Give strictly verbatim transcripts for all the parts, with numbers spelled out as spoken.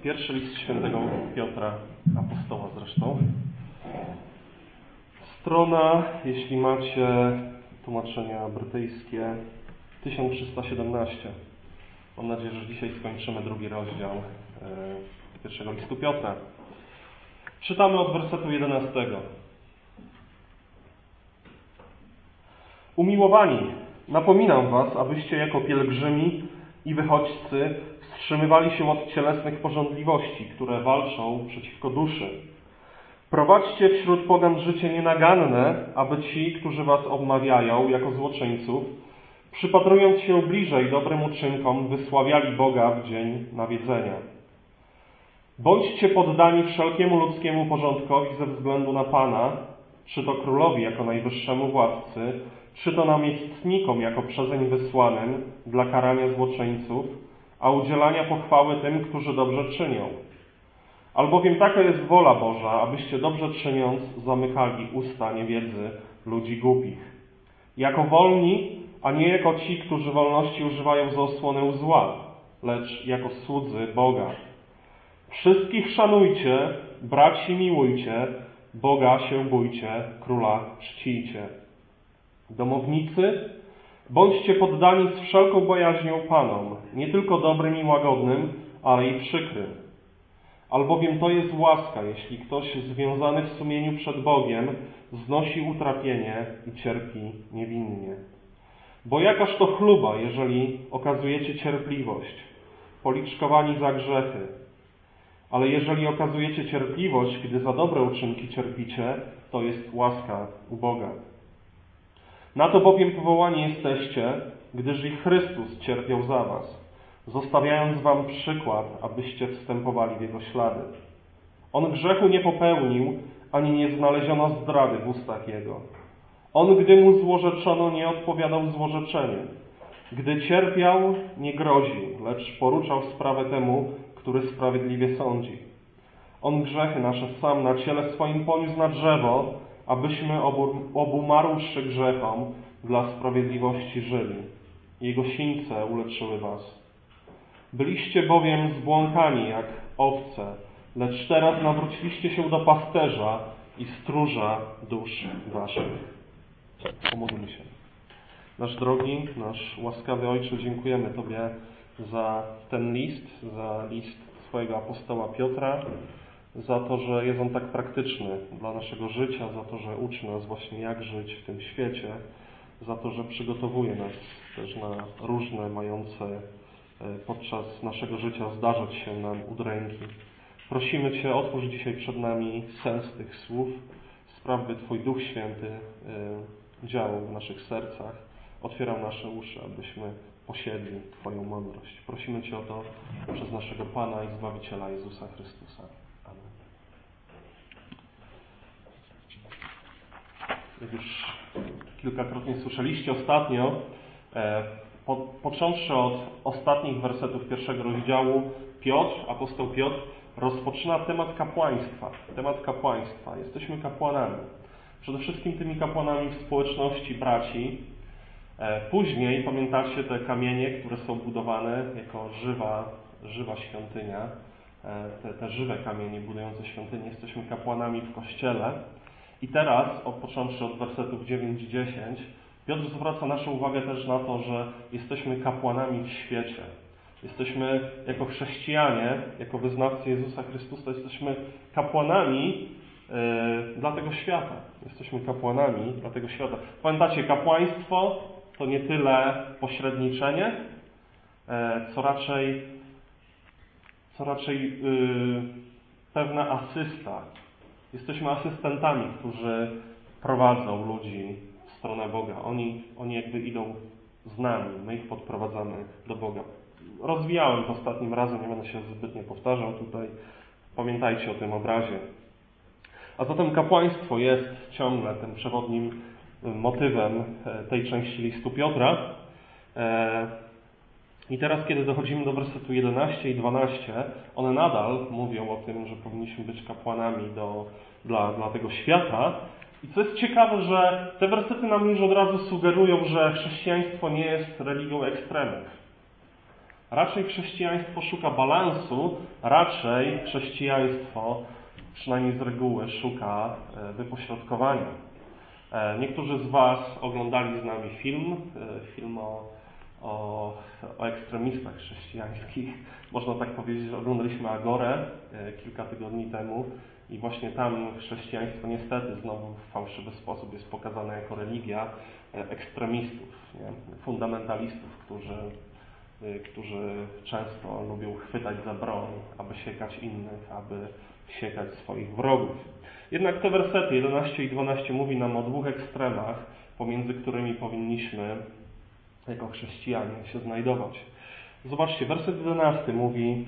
Pierwszy list świętego Piotra, apostoła zresztą. Strona, jeśli macie tłumaczenia brytyjskie, tysiąc trzysta siedemnaście. Mam nadzieję, że dzisiaj skończymy drugi rozdział e, pierwszego listu Piotra. Czytamy od wersetu jedenastego. Umiłowani, napominam was, abyście jako pielgrzymi i wychodźcy wstrzymywali się od cielesnych pożądliwości, które walczą przeciwko duszy. Prowadźcie wśród pogan życie nienaganne, aby ci, którzy was obmawiają jako złoczyńców, przypatrując się bliżej dobrym uczynkom, wysławiali Boga w dzień nawiedzenia. Bądźcie poddani wszelkiemu ludzkiemu porządkowi ze względu na Pana, czy to królowi jako najwyższemu władcy, czy to namiestnikom jako przezeń wysłanym dla karania złoczyńców, a udzielania pochwały tym, którzy dobrze czynią. Albowiem taka jest wola Boża, abyście dobrze czyniąc zamykali usta niewiedzy ludzi głupich. Jako wolni, a nie jako ci, którzy wolności używają za osłonę zła, lecz jako słudzy Boga. Wszystkich szanujcie, braci miłujcie, Boga się bójcie, króla czcijcie. Domownicy, bądźcie poddani z wszelką bojaźnią Panom, nie tylko dobrym i łagodnym, ale i przykrym. Albowiem to jest łaska, jeśli ktoś związany w sumieniu przed Bogiem znosi utrapienie i cierpi niewinnie. Bo jakaż to chluba, jeżeli okazujecie cierpliwość, policzkowani za grzechy. Ale jeżeli okazujecie cierpliwość, gdy za dobre uczynki cierpicie, to jest łaska u Boga. Na to bowiem powołani jesteście, gdyż i Chrystus cierpiał za was, zostawiając wam przykład, abyście wstępowali w Jego ślady. On grzechu nie popełnił, ani nie znaleziono zdrady w ustach Jego. On, gdy mu złorzeczono, nie odpowiadał złorzeczeniem. Gdy cierpiał, nie groził, lecz poruczał sprawę temu, który sprawiedliwie sądzi. On grzechy nasze sam na ciele swoim poniósł na drzewo, abyśmy obumarłszy grzechom dla sprawiedliwości żyli. Jego sińce uleczyły was. Byliście bowiem zbłąkani jak owce, lecz teraz nawróciliście się do pasterza i stróża dusz waszych. Pomódlmy się. Nasz drogi, nasz łaskawy Ojcze, dziękujemy Tobie za ten list, za list swojego apostoła Piotra, za to, że jest on tak praktyczny dla naszego życia, za to, że uczy nas właśnie jak żyć w tym świecie, za to, że przygotowuje nas też na różne mające podczas naszego życia zdarzać się nam udręki. Prosimy Cię, otwórz dzisiaj przed nami sens tych słów, spraw, by Twój Duch Święty działał w naszych sercach, otwierał nasze uszy, abyśmy posiedli Twoją mądrość. Prosimy Cię o to przez naszego Pana i Zbawiciela Jezusa Chrystusa. Amen. Jak już kilkakrotnie słyszeliście ostatnio, po, począwszy od ostatnich wersetów pierwszego rozdziału, Piotr, apostoł Piotr, rozpoczyna temat kapłaństwa. Temat kapłaństwa. Jesteśmy kapłanami. Przede wszystkim tymi kapłanami w społeczności braci. Później, pamiętacie te kamienie, które są budowane jako żywa, żywa świątynia. Te, te żywe kamienie budujące świątynię. Jesteśmy kapłanami w Kościele. I teraz, począwszy od wersetów dziewięć i dziesięć, Piotr zwraca naszą uwagę też na to, że jesteśmy kapłanami w świecie. Jesteśmy jako chrześcijanie, jako wyznawcy Jezusa Chrystusa, jesteśmy kapłanami yy, dla tego świata. Jesteśmy kapłanami dla tego świata. Pamiętacie, kapłaństwo to nie tyle pośredniczenie, yy, co raczej, co raczej yy, pewna asysta. Jesteśmy asystentami, którzy prowadzą ludzi w stronę Boga. Oni, oni jakby idą z nami, my ich podprowadzamy do Boga. Rozwijałem to ostatnim razem, nie będę się zbytnio powtarzał tutaj. Pamiętajcie o tym obrazie. A zatem kapłaństwo jest ciągle tym przewodnim motywem tej części listu Piotra. I teraz, kiedy dochodzimy do wersetu jedenaście i dwanaście, one nadal mówią o tym, że powinniśmy być kapłanami do, dla, dla tego świata. I co jest ciekawe, że te wersety nam już od razu sugerują, że chrześcijaństwo nie jest religią ekstremów. Raczej chrześcijaństwo szuka balansu, raczej chrześcijaństwo, przynajmniej z reguły, szuka wypośrodkowania. Niektórzy z Was oglądali z nami film, film o, o, o ekstremistach chrześcijańskich. Można tak powiedzieć, że oglądaliśmy Agorę kilka tygodni temu i właśnie tam chrześcijaństwo niestety znowu w fałszywy sposób jest pokazane jako religia ekstremistów, nie? Fundamentalistów, którzy, którzy często lubią chwytać za broń, aby siekać innych, aby siekać swoich wrogów. Jednak te wersety jedenaście i dwanaście mówi nam o dwóch ekstremach, pomiędzy którymi powinniśmy jako chrześcijanie się znajdować. Zobaczcie, werset jedenasty mówi: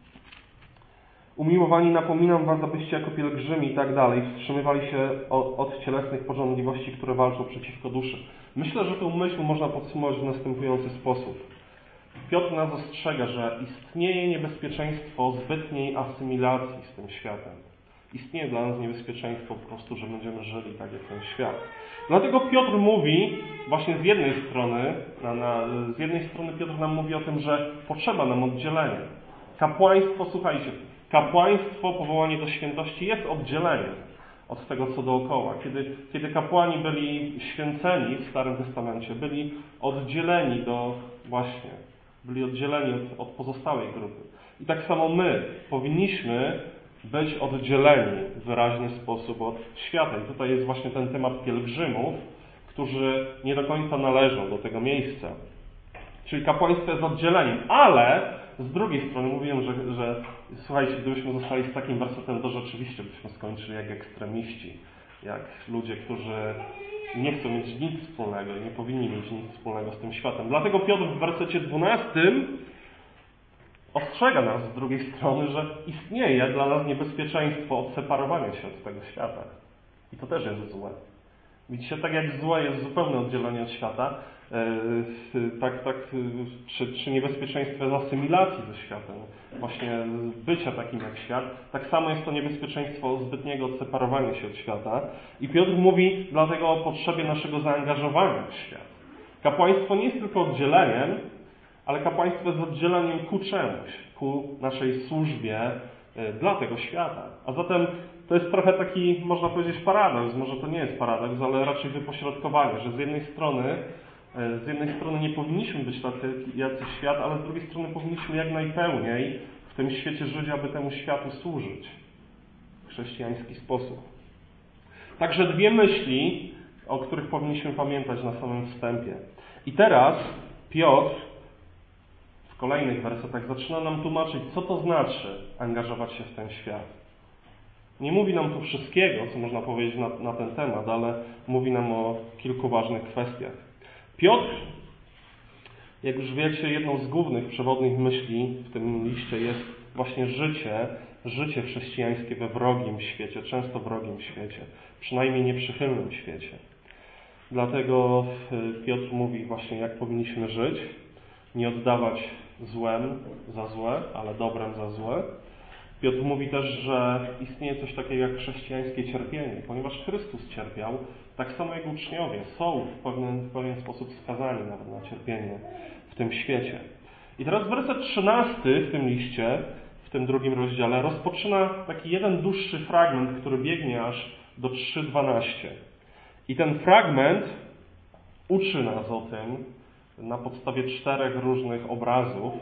umiłowani, napominam was, abyście jako pielgrzymi i tak dalej wstrzymywali się od, od cielesnych pożądliwości, które walczą przeciwko duszy. Myślę, że tę myśl można podsumować w następujący sposób. Piotr nas ostrzega, że istnieje niebezpieczeństwo zbytniej asymilacji z tym światem. Istnieje dla nas niebezpieczeństwo po prostu, że będziemy żyli tak jak ten świat. Dlatego Piotr mówi właśnie z jednej strony, na, na, z jednej strony Piotr nam mówi o tym, że potrzeba nam oddzielenia. Kapłaństwo, słuchajcie, kapłaństwo, powołanie do świętości jest oddzieleniem od tego, co dookoła. Kiedy, kiedy kapłani byli święceni w Starym Testamencie, byli oddzieleni do właśnie, byli oddzieleni od, od pozostałej grupy. I tak samo my powinniśmy być oddzieleni w wyraźny sposób od świata. I tutaj jest właśnie ten temat pielgrzymów, którzy nie do końca należą do tego miejsca. Czyli kapłaństwo jest oddzieleniem, ale z drugiej strony mówiłem, że, że słuchajcie, gdybyśmy zostali z takim wersetem, to rzeczywiście byśmy skończyli jak ekstremiści, jak ludzie, którzy nie chcą mieć nic wspólnego i nie powinni mieć nic wspólnego z tym światem. Dlatego Piotr w wersecie dwunastym ostrzega nas z drugiej strony, że istnieje dla nas niebezpieczeństwo odseparowania się od tego świata. I to też jest złe. Widzicie, tak jak złe jest zupełne oddzielenie od świata, tak, tak, czy, czy niebezpieczeństwo jest asymilacji ze światem, właśnie bycia takim jak świat, tak samo jest to niebezpieczeństwo zbytniego odseparowania się od świata. I Piotr mówi dlatego o potrzebie naszego zaangażowania w świat. Kapłaństwo nie jest tylko oddzieleniem, ale kapłaństwo jest oddzieleniem ku czemuś, ku naszej służbie dla tego świata. A zatem to jest trochę taki, można powiedzieć, paradoks. Może to nie jest paradoks, ale raczej wypośrodkowanie, że z jednej strony z jednej strony nie powinniśmy być tacy jak świat, ale z drugiej strony powinniśmy jak najpełniej w tym świecie żyć, aby temu światu służyć w chrześcijański sposób. Także dwie myśli, o których powinniśmy pamiętać na samym wstępie. I teraz Piotr w kolejnych wersetach zaczyna nam tłumaczyć, co to znaczy angażować się w ten świat. Nie mówi nam tu wszystkiego, co można powiedzieć na, na ten temat, ale mówi nam o kilku ważnych kwestiach. Piotr, jak już wiecie, jedną z głównych przewodnich myśli w tym liście jest właśnie życie, życie chrześcijańskie we wrogim świecie, często wrogim świecie, przynajmniej nieprzychylnym świecie. Dlatego Piotr mówi właśnie, jak powinniśmy żyć, nie oddawać złem za złe, ale dobrem za złe. Piotr mówi też, że istnieje coś takiego jak chrześcijańskie cierpienie. Ponieważ Chrystus cierpiał, tak samo jak uczniowie są w pewien, w pewien sposób skazani nawet na cierpienie w tym świecie. I teraz werset trzynasty w tym liście, w tym drugim rozdziale, rozpoczyna taki jeden dłuższy fragment, który biegnie aż do trzy dwanaście. I ten fragment uczy nas o tym na podstawie czterech różnych obrazów.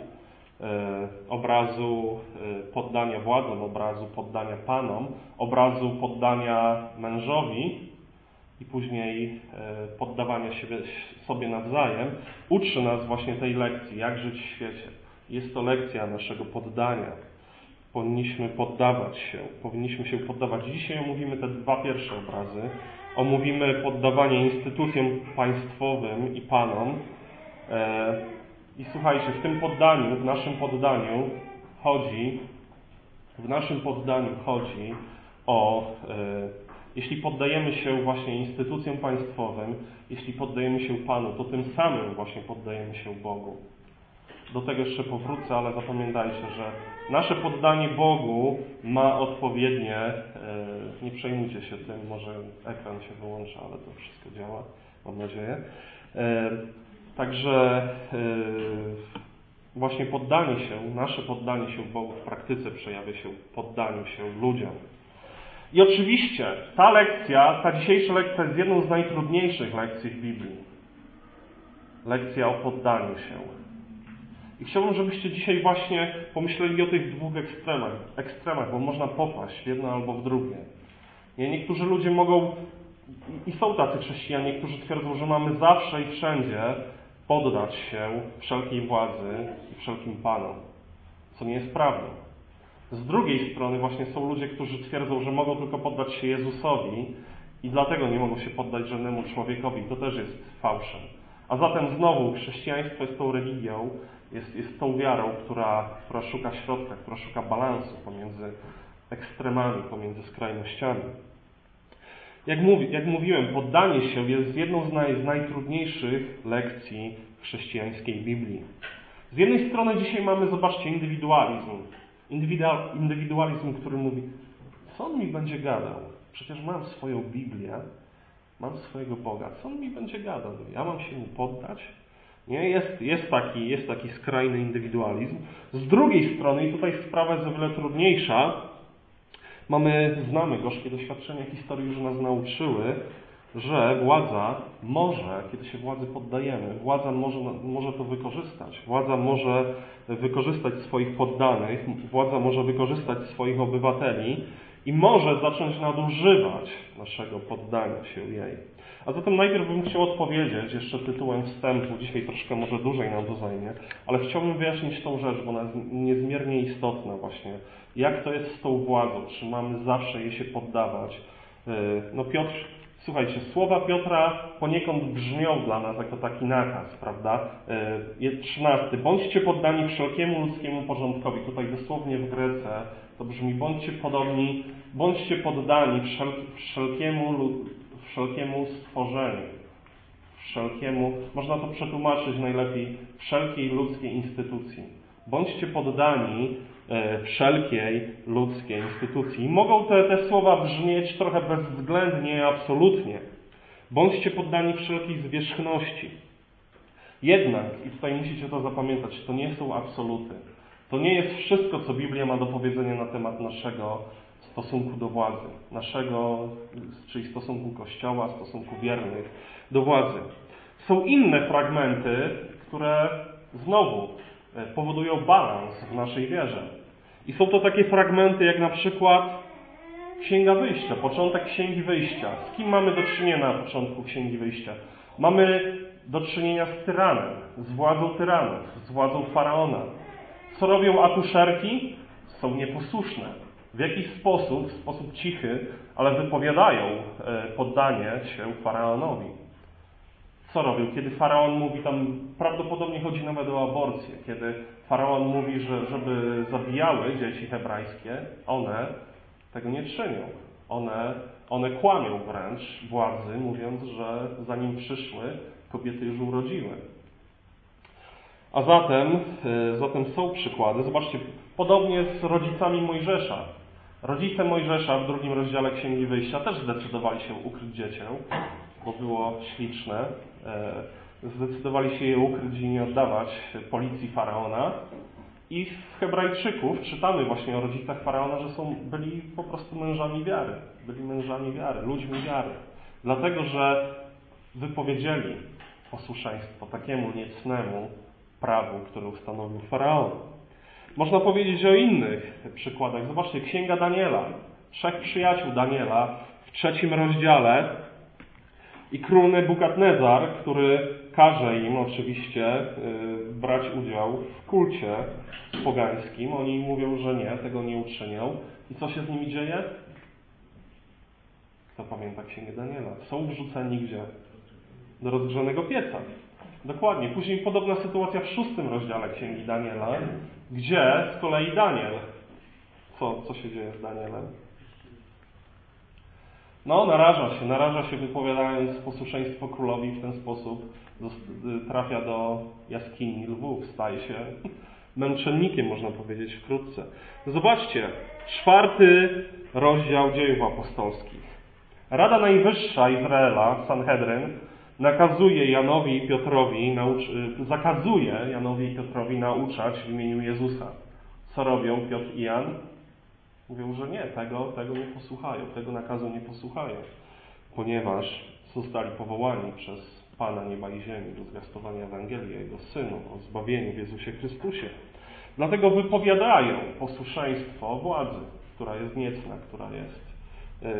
Obrazu poddania władzom, obrazu poddania panom, obrazu poddania mężowi i później poddawania siebie, sobie nawzajem, uczy nas właśnie tej lekcji, jak żyć w świecie. Jest to lekcja naszego poddania. Powinniśmy poddawać się, powinniśmy się poddawać. Dzisiaj omówimy te dwa pierwsze obrazy. Omówimy poddawanie instytucjom państwowym i panom. I słuchajcie, w tym poddaniu, w naszym poddaniu chodzi, w naszym poddaniu chodzi o, e, jeśli poddajemy się właśnie instytucjom państwowym, jeśli poddajemy się Panu, to tym samym właśnie poddajemy się Bogu. Do tego jeszcze powrócę, ale zapamiętajcie, że nasze poddanie Bogu ma odpowiednie, e, nie przejmujcie się tym, może ekran się wyłącza, ale to wszystko działa, mam nadzieję. E, Także właśnie poddanie się, nasze poddanie się Bogu w praktyce przejawia się w poddaniu się ludziom. I oczywiście ta lekcja, ta dzisiejsza lekcja jest jedną z najtrudniejszych lekcji w Biblii. Lekcja o poddaniu się. I chciałbym, żebyście dzisiaj właśnie pomyśleli o tych dwóch ekstremach, ekstremach, bo można popaść w jedno albo w drugie. Nie? Niektórzy ludzie mogą, i są tacy chrześcijanie, którzy twierdzą, że mamy zawsze i wszędzie poddać się wszelkiej władzy i wszelkim panom, co nie jest prawdą. Z drugiej strony właśnie są ludzie, którzy twierdzą, że mogą tylko poddać się Jezusowi i dlatego nie mogą się poddać żadnemu człowiekowi. To też jest fałszem. A zatem znowu chrześcijaństwo jest tą religią, jest, jest tą wiarą, która, która szuka środka, która szuka balansu pomiędzy ekstremami, pomiędzy skrajnościami. Jak, mówi, jak mówiłem, poddanie się jest jedną z, naj, z najtrudniejszych lekcji chrześcijańskiej Biblii. Z jednej strony dzisiaj mamy, zobaczcie, indywidualizm. Indywidualizm, który mówi, co on mi będzie gadał? Przecież mam swoją Biblię, mam swojego Boga. Co on mi będzie gadał? Ja mam się mu poddać? Nie? Jest, jest, taki, jest taki skrajny indywidualizm. Z drugiej strony, i tutaj sprawa jest o wiele trudniejsza, mamy, znamy gorzkie doświadczenia historii, już nas nauczyły, że władza może, kiedy się władzy poddajemy, władza może, może to wykorzystać. Władza może wykorzystać swoich poddanych, władza może wykorzystać swoich obywateli i może zacząć nadużywać naszego poddania się jej. A zatem najpierw bym chciał odpowiedzieć, jeszcze tytułem wstępu, dzisiaj troszkę może dłużej nam to zajmie, ale chciałbym wyjaśnić tą rzecz, bo ona jest niezmiernie istotna właśnie. Jak to jest z tą władzą? Czy mamy zawsze jej się poddawać? No Piotr, słuchajcie, słowa Piotra poniekąd brzmią dla nas jako taki nakaz, prawda? trzynasty. Bądźcie poddani wszelkiemu ludzkiemu porządkowi. Tutaj dosłownie w Grece to brzmi, bądźcie podobni, bądźcie poddani wszel, wszelkiemu, wszelkiemu stworzeniu. Wszelkiemu, można to przetłumaczyć najlepiej, wszelkiej ludzkiej instytucji. Bądźcie poddani e, wszelkiej ludzkiej instytucji. I mogą te, te słowa brzmieć trochę bezwzględnie, absolutnie. Bądźcie poddani wszelkiej zwierzchności. Jednak, i tutaj musicie to zapamiętać, to nie są absoluty. To nie jest wszystko, co Biblia ma do powiedzenia na temat naszego stosunku do władzy. Naszego, czyli stosunku Kościoła, stosunku wiernych do władzy. Są inne fragmenty, które znowu powodują balans w naszej wierze. I są to takie fragmenty jak na przykład Księga Wyjścia, początek Księgi Wyjścia. Z kim mamy do czynienia na początku Księgi Wyjścia? Mamy do czynienia z tyranem, z władzą tyranów, z władzą Faraona. Co robią akuszerki? Są nieposłuszne. W jakiś sposób, w sposób cichy, ale wypowiadają poddanie się Faraonowi. Co robią? Kiedy Faraon mówi, tam prawdopodobnie chodzi nawet o aborcję, kiedy Faraon mówi, że żeby zabijały dzieci hebrajskie, one tego nie czynią. One, one kłamią wręcz władzy, mówiąc, że zanim przyszły, kobiety już urodziły. A zatem, zatem są przykłady. Zobaczcie, podobnie z rodzicami Mojżesza. Rodzice Mojżesza w drugim rozdziale Księgi Wyjścia też zdecydowali się ukryć dziecię, bo było śliczne. Zdecydowali się je ukryć i nie oddawać policji Faraona. I w Hebrajczyków czytamy właśnie o rodzicach Faraona, że są, byli po prostu mężami wiary. Byli mężami wiary, ludźmi wiary. Dlatego, że wypowiedzieli posłuszeństwo takiemu niecnemu prawu, które ustanowił Faraon. Można powiedzieć o innych przykładach. Zobaczcie, Księga Daniela. Trzech przyjaciół Daniela w trzecim rozdziale i król Nebukadnezar, który każe im oczywiście brać udział w kulcie pogańskim. Oni mówią, że nie, tego nie uczynią. I co się z nimi dzieje? Kto pamięta Księgę Daniela? Są wrzuceni gdzie? Do rozgrzanego pieca. Dokładnie. Później podobna sytuacja w szóstym rozdziale Księgi Daniela, gdzie z kolei Daniel. Co, co się dzieje z Danielem? No, naraża się, naraża się wypowiadając posłuszeństwo królowi w ten sposób, trafia do jaskini lwów, staje się męczennikiem, można powiedzieć wkrótce. Zobaczcie, czwarty rozdział Dziejów Apostolskich. Rada Najwyższa Izraela, Sanhedryn, nakazuje Janowi i Piotrowi, naucz- zakazuje Janowi i Piotrowi nauczać w imieniu Jezusa. Co robią Piotr i Jan? Mówią, że nie, tego, tego nie posłuchają, tego nakazu nie posłuchają, ponieważ zostali powołani przez Pana nieba i ziemi do zwiastowania Ewangelii Jego Synu o zbawieniu w Jezusie Chrystusie. Dlatego wypowiadają posłuszeństwo władzy, która jest niecna, która jest, yy,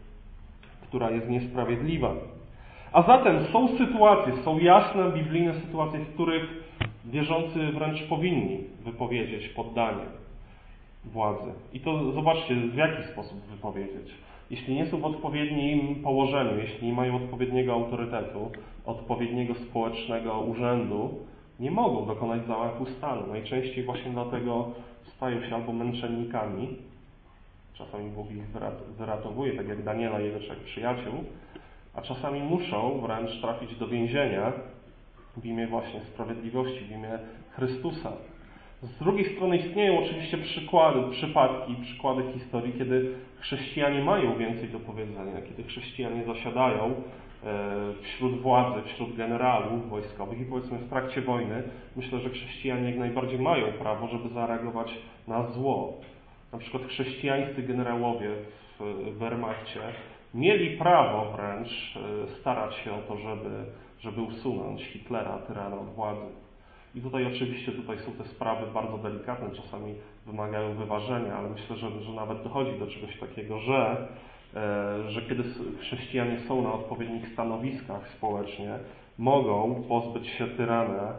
która jest niesprawiedliwa. A zatem są sytuacje, są jasne biblijne sytuacje, w których wierzący wręcz powinni wypowiedzieć poddanie władzy. I to zobaczcie, w jaki sposób wypowiedzieć. Jeśli nie są w odpowiednim położeniu, jeśli nie mają odpowiedniego autorytetu, odpowiedniego społecznego urzędu, nie mogą dokonać zamachu stanu. Najczęściej właśnie dlatego stają się albo męczennikami, czasami Bóg ich wyratowuje, tak jak Daniela i jego trzech przyjaciół, a czasami muszą wręcz trafić do więzienia w imię właśnie sprawiedliwości, w imię Chrystusa. Z drugiej strony istnieją oczywiście przykłady, przypadki, przykłady historii, kiedy chrześcijanie mają więcej do powiedzenia, kiedy chrześcijanie zasiadają wśród władzy, wśród generałów wojskowych i powiedzmy w trakcie wojny, myślę, że chrześcijanie jak najbardziej mają prawo, żeby zareagować na zło. Na przykład chrześcijańscy generałowie w Wehrmachcie mieli prawo wręcz starać się o to, żeby, żeby usunąć Hitlera, tyrana od władzy. I tutaj oczywiście tutaj są te sprawy bardzo delikatne, czasami wymagają wyważenia, ale myślę, że, że nawet dochodzi do czegoś takiego, że, e, że kiedy chrześcijanie są na odpowiednich stanowiskach społecznie, mogą pozbyć się tyrana,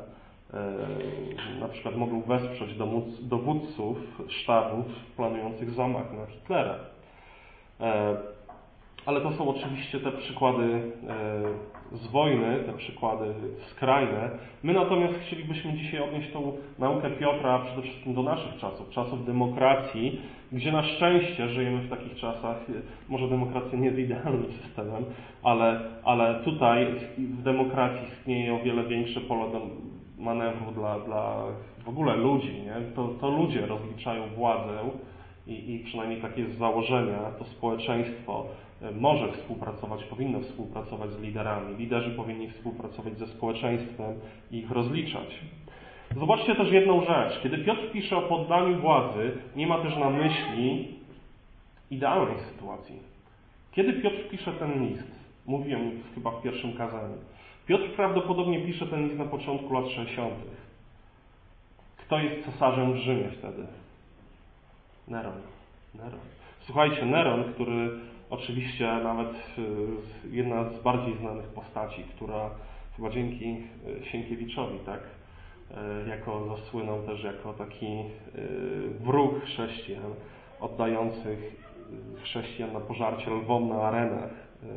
e, na przykład mogą wesprzeć dowódców sztabów planujących zamach na Hitlera. E, ale to są oczywiście te przykłady e, z wojny, te przykłady skrajne. My natomiast chcielibyśmy dzisiaj odnieść tą naukę Piotra przede wszystkim do naszych czasów, czasów demokracji, gdzie na szczęście żyjemy w takich czasach, może demokracja nie jest idealnym systemem, ale, ale tutaj w demokracji istnieje o wiele większe pole do manewru dla, dla w ogóle ludzi. Nie? To, to ludzie rozliczają władzę i, i przynajmniej takie jest z założenia, to społeczeństwo może współpracować, powinno współpracować z liderami. Liderzy powinni współpracować ze społeczeństwem i ich rozliczać. Zobaczcie też jedną rzecz. Kiedy Piotr pisze o poddaniu władzy, nie ma też na myśli idealnej sytuacji. Kiedy Piotr pisze ten list, mówiłem chyba w pierwszym kazaniu, Piotr prawdopodobnie pisze ten list na początku lat sześćdziesiątych. Kto jest cesarzem w Rzymie wtedy? Neron. Neron. Słuchajcie, Neron, który oczywiście nawet jedna z bardziej znanych postaci, która chyba dzięki Sienkiewiczowi, tak, jako zasłynął też jako taki wróg chrześcijan, oddających chrześcijan na pożarcie lwom na arenach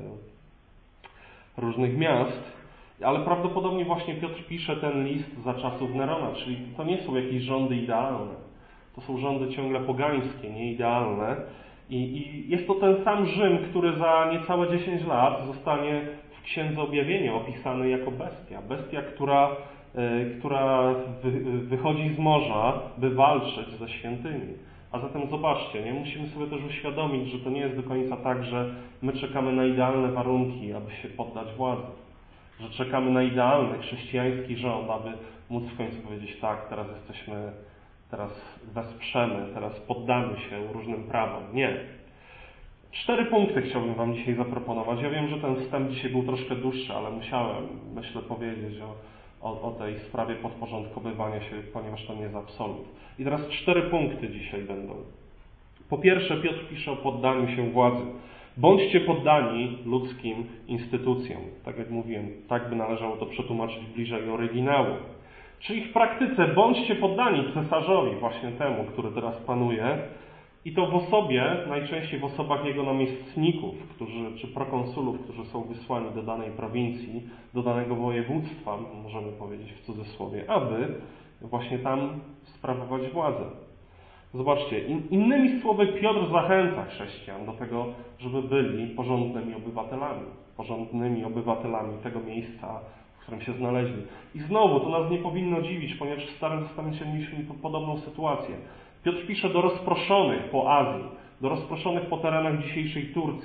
różnych miast, ale prawdopodobnie właśnie Piotr pisze ten list za czasów Nerona, czyli to nie są jakieś rządy idealne, to są rządy ciągle pogańskie, nieidealne. I, I jest to ten sam Rzym, który za niecałe dziesięć lat zostanie w Księdze Objawienia opisany jako bestia. Bestia, która, y, która wy, wychodzi z morza, by walczyć ze świętymi. A zatem zobaczcie, nie? Musimy sobie też uświadomić, że to nie jest do końca tak, że my czekamy na idealne warunki, aby się poddać władzy. Że czekamy na idealny chrześcijański rząd, aby móc w końcu powiedzieć tak, teraz jesteśmy... Teraz wesprzemy, teraz poddamy się różnym prawom. Nie. Cztery punkty chciałbym Wam dzisiaj zaproponować. Ja wiem, że ten wstęp dzisiaj był troszkę dłuższy, ale musiałem, myślę, powiedzieć o, o, o tej sprawie podporządkowywania się, ponieważ to nie jest absolut. I teraz cztery punkty dzisiaj będą. Po pierwsze, Piotr pisze o poddaniu się władzy. Bądźcie poddani ludzkim instytucjom. Tak jak mówiłem, tak by należało to przetłumaczyć bliżej oryginału. Czyli w praktyce bądźcie poddani cesarzowi, właśnie temu, który teraz panuje, i to w osobie, najczęściej w osobach jego namiestników, którzy, czy prokonsulów, którzy są wysłani do danej prowincji, do danego województwa, możemy powiedzieć w cudzysłowie, aby właśnie tam sprawować władzę. Zobaczcie, in, innymi słowy Piotr zachęca chrześcijan do tego, żeby byli porządnymi obywatelami, porządnymi obywatelami tego miejsca, w którym się znaleźli. I znowu, to nas nie powinno dziwić, ponieważ w Starym Testamencie mieliśmy podobną sytuację. Piotr pisze do rozproszonych po Azji, do rozproszonych po terenach dzisiejszej Turcji,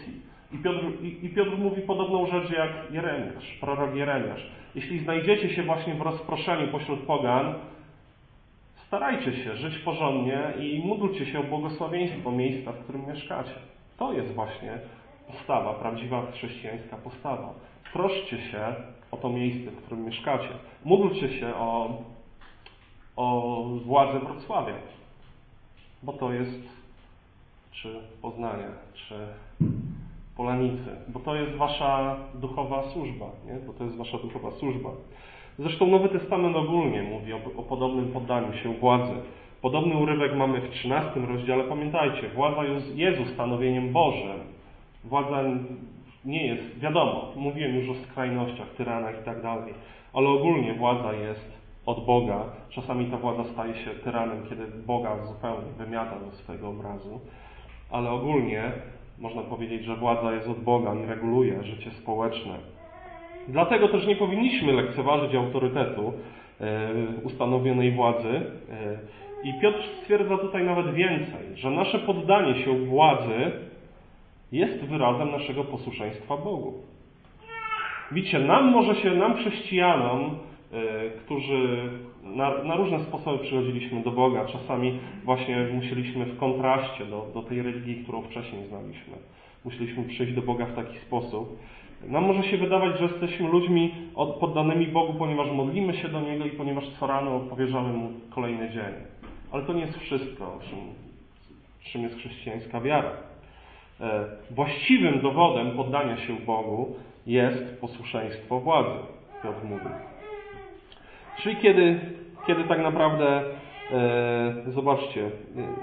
I Piotr, i, I Piotr mówi podobną rzecz jak Jeremiasz, prorok Jeremiasz. Jeśli znajdziecie się właśnie w rozproszeniu pośród pogan, starajcie się żyć porządnie i módlcie się o błogosławieństwo miejsca, w którym mieszkacie. To jest właśnie postawa, prawdziwa chrześcijańska postawa. Troszczcie się o to miejsce, w którym mieszkacie. Módlcie się o, o władzę Wrocławia, bo to jest czy Poznania, czy Polanicy, bo to jest wasza duchowa służba, nie? Bo to jest wasza duchowa służba. Zresztą Nowy Testament ogólnie mówi o, o podobnym poddaniu się władzy. Podobny urywek mamy w trzynastym rozdziale. Pamiętajcie, władza jest ustanowieniem Bożym. Władza nie jest, wiadomo, mówiłem już o skrajnościach, tyranach i tak dalej, ale ogólnie władza jest od Boga. Czasami ta władza staje się tyranem, kiedy Boga zupełnie wymiata ze swojego obrazu, ale ogólnie można powiedzieć, że władza jest od Boga i reguluje życie społeczne. Dlatego też nie powinniśmy lekceważyć autorytetu e, ustanowionej władzy. E, I Piotr stwierdza tutaj nawet więcej, że nasze poddanie się władzy jest wyrazem naszego posłuszeństwa Bogu. Widzicie, nam może się, nam chrześcijanom, e, którzy na, na różne sposoby przychodziliśmy do Boga, czasami właśnie musieliśmy w kontraście do, do tej religii, którą wcześniej znaliśmy, musieliśmy przyjść do Boga w taki sposób. Nam może się wydawać, że jesteśmy ludźmi poddanymi Bogu, ponieważ modlimy się do Niego i ponieważ co rano powierzamy Mu kolejny dzień. Ale to nie jest wszystko, czym, czym jest chrześcijańska wiara. Właściwym dowodem poddania się Bogu jest posłuszeństwo władzy, Piotr mówi. Czyli kiedy, kiedy tak naprawdę, e, zobaczcie, e,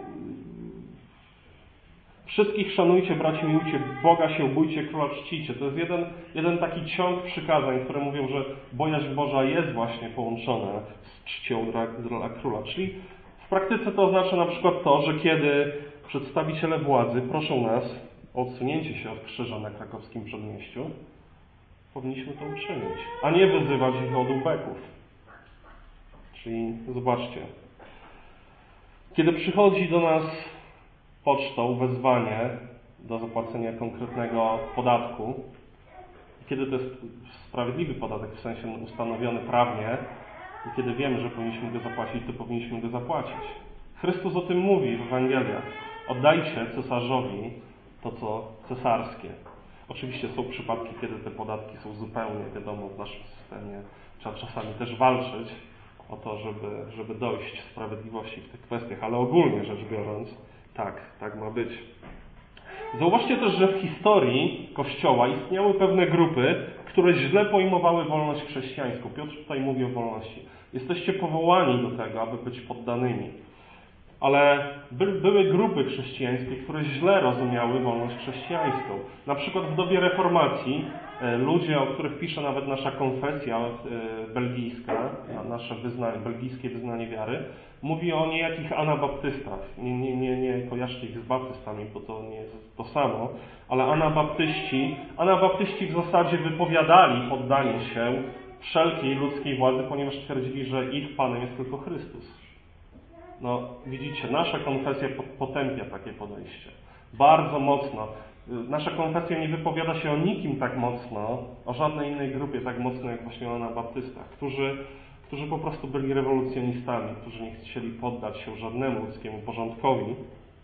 wszystkich szanujcie, braci, miłujcie Boga się, bójcie, króla czcicie. To jest jeden, jeden taki ciąg przykazań, które mówią, że bojaźń Boża jest właśnie połączona z czcią dla, dla króla. Czyli w praktyce to oznacza na przykład to, że kiedy przedstawiciele władzy proszą nas o odsunięcie się od krzyża na krakowskim przedmieściu, powinniśmy to uczynić, a nie wyzywać ich od ubeków. Czyli zobaczcie, kiedy przychodzi do nas pocztą wezwanie do zapłacenia konkretnego podatku, kiedy to jest sprawiedliwy podatek, w sensie ustanowiony prawnie, i kiedy wiemy, że powinniśmy go zapłacić, to powinniśmy go zapłacić. Chrystus o tym mówi w Ewangeliach. Oddajcie cesarzowi to, co cesarskie. Oczywiście są przypadki, kiedy te podatki są zupełnie, wiadomo, w naszym systemie trzeba czasami też walczyć o to, żeby, żeby dojść sprawiedliwości w tych kwestiach, ale ogólnie rzecz biorąc, tak, tak ma być. Zauważcie też, że w historii Kościoła istniały pewne grupy, które źle pojmowały wolność chrześcijańską. Piotr tutaj mówi o wolności. Jesteście powołani do tego, aby być poddanymi. Ale by, były grupy chrześcijańskie, które źle rozumiały wolność chrześcijańską. Na przykład w dobie reformacji e, ludzie, o których pisze nawet nasza konfesja e, belgijska, nasze wyznanie, belgijskie wyznanie wiary, mówi o niejakich anabaptystach. Nie, nie, nie, nie kojarzcie ich z baptystami, bo to nie jest to samo, ale anabaptyści, anabaptyści w zasadzie wypowiadali poddanie się wszelkiej ludzkiej władzy, ponieważ twierdzili, że ich Panem jest tylko Chrystus. No, widzicie, nasza konfesja potępia takie podejście. Bardzo mocno. Nasza konfesja nie wypowiada się o nikim tak mocno, o żadnej innej grupie tak mocno jak właśnie o anabaptystach, którzy, którzy po prostu byli rewolucjonistami, którzy nie chcieli poddać się żadnemu ludzkiemu porządkowi.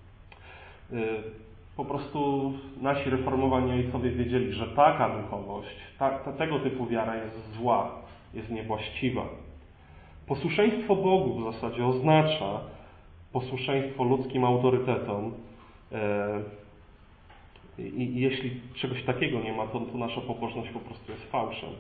Po prostu nasi reformowani ojcowie wiedzieli, że taka duchowość, ta, ta, tego typu wiara jest zła, jest niewłaściwa. Posłuszeństwo Bogu w zasadzie oznacza posłuszeństwo ludzkim autorytetom. I, i jeśli czegoś takiego nie ma, to, to nasza pobożność po prostu jest fałszem.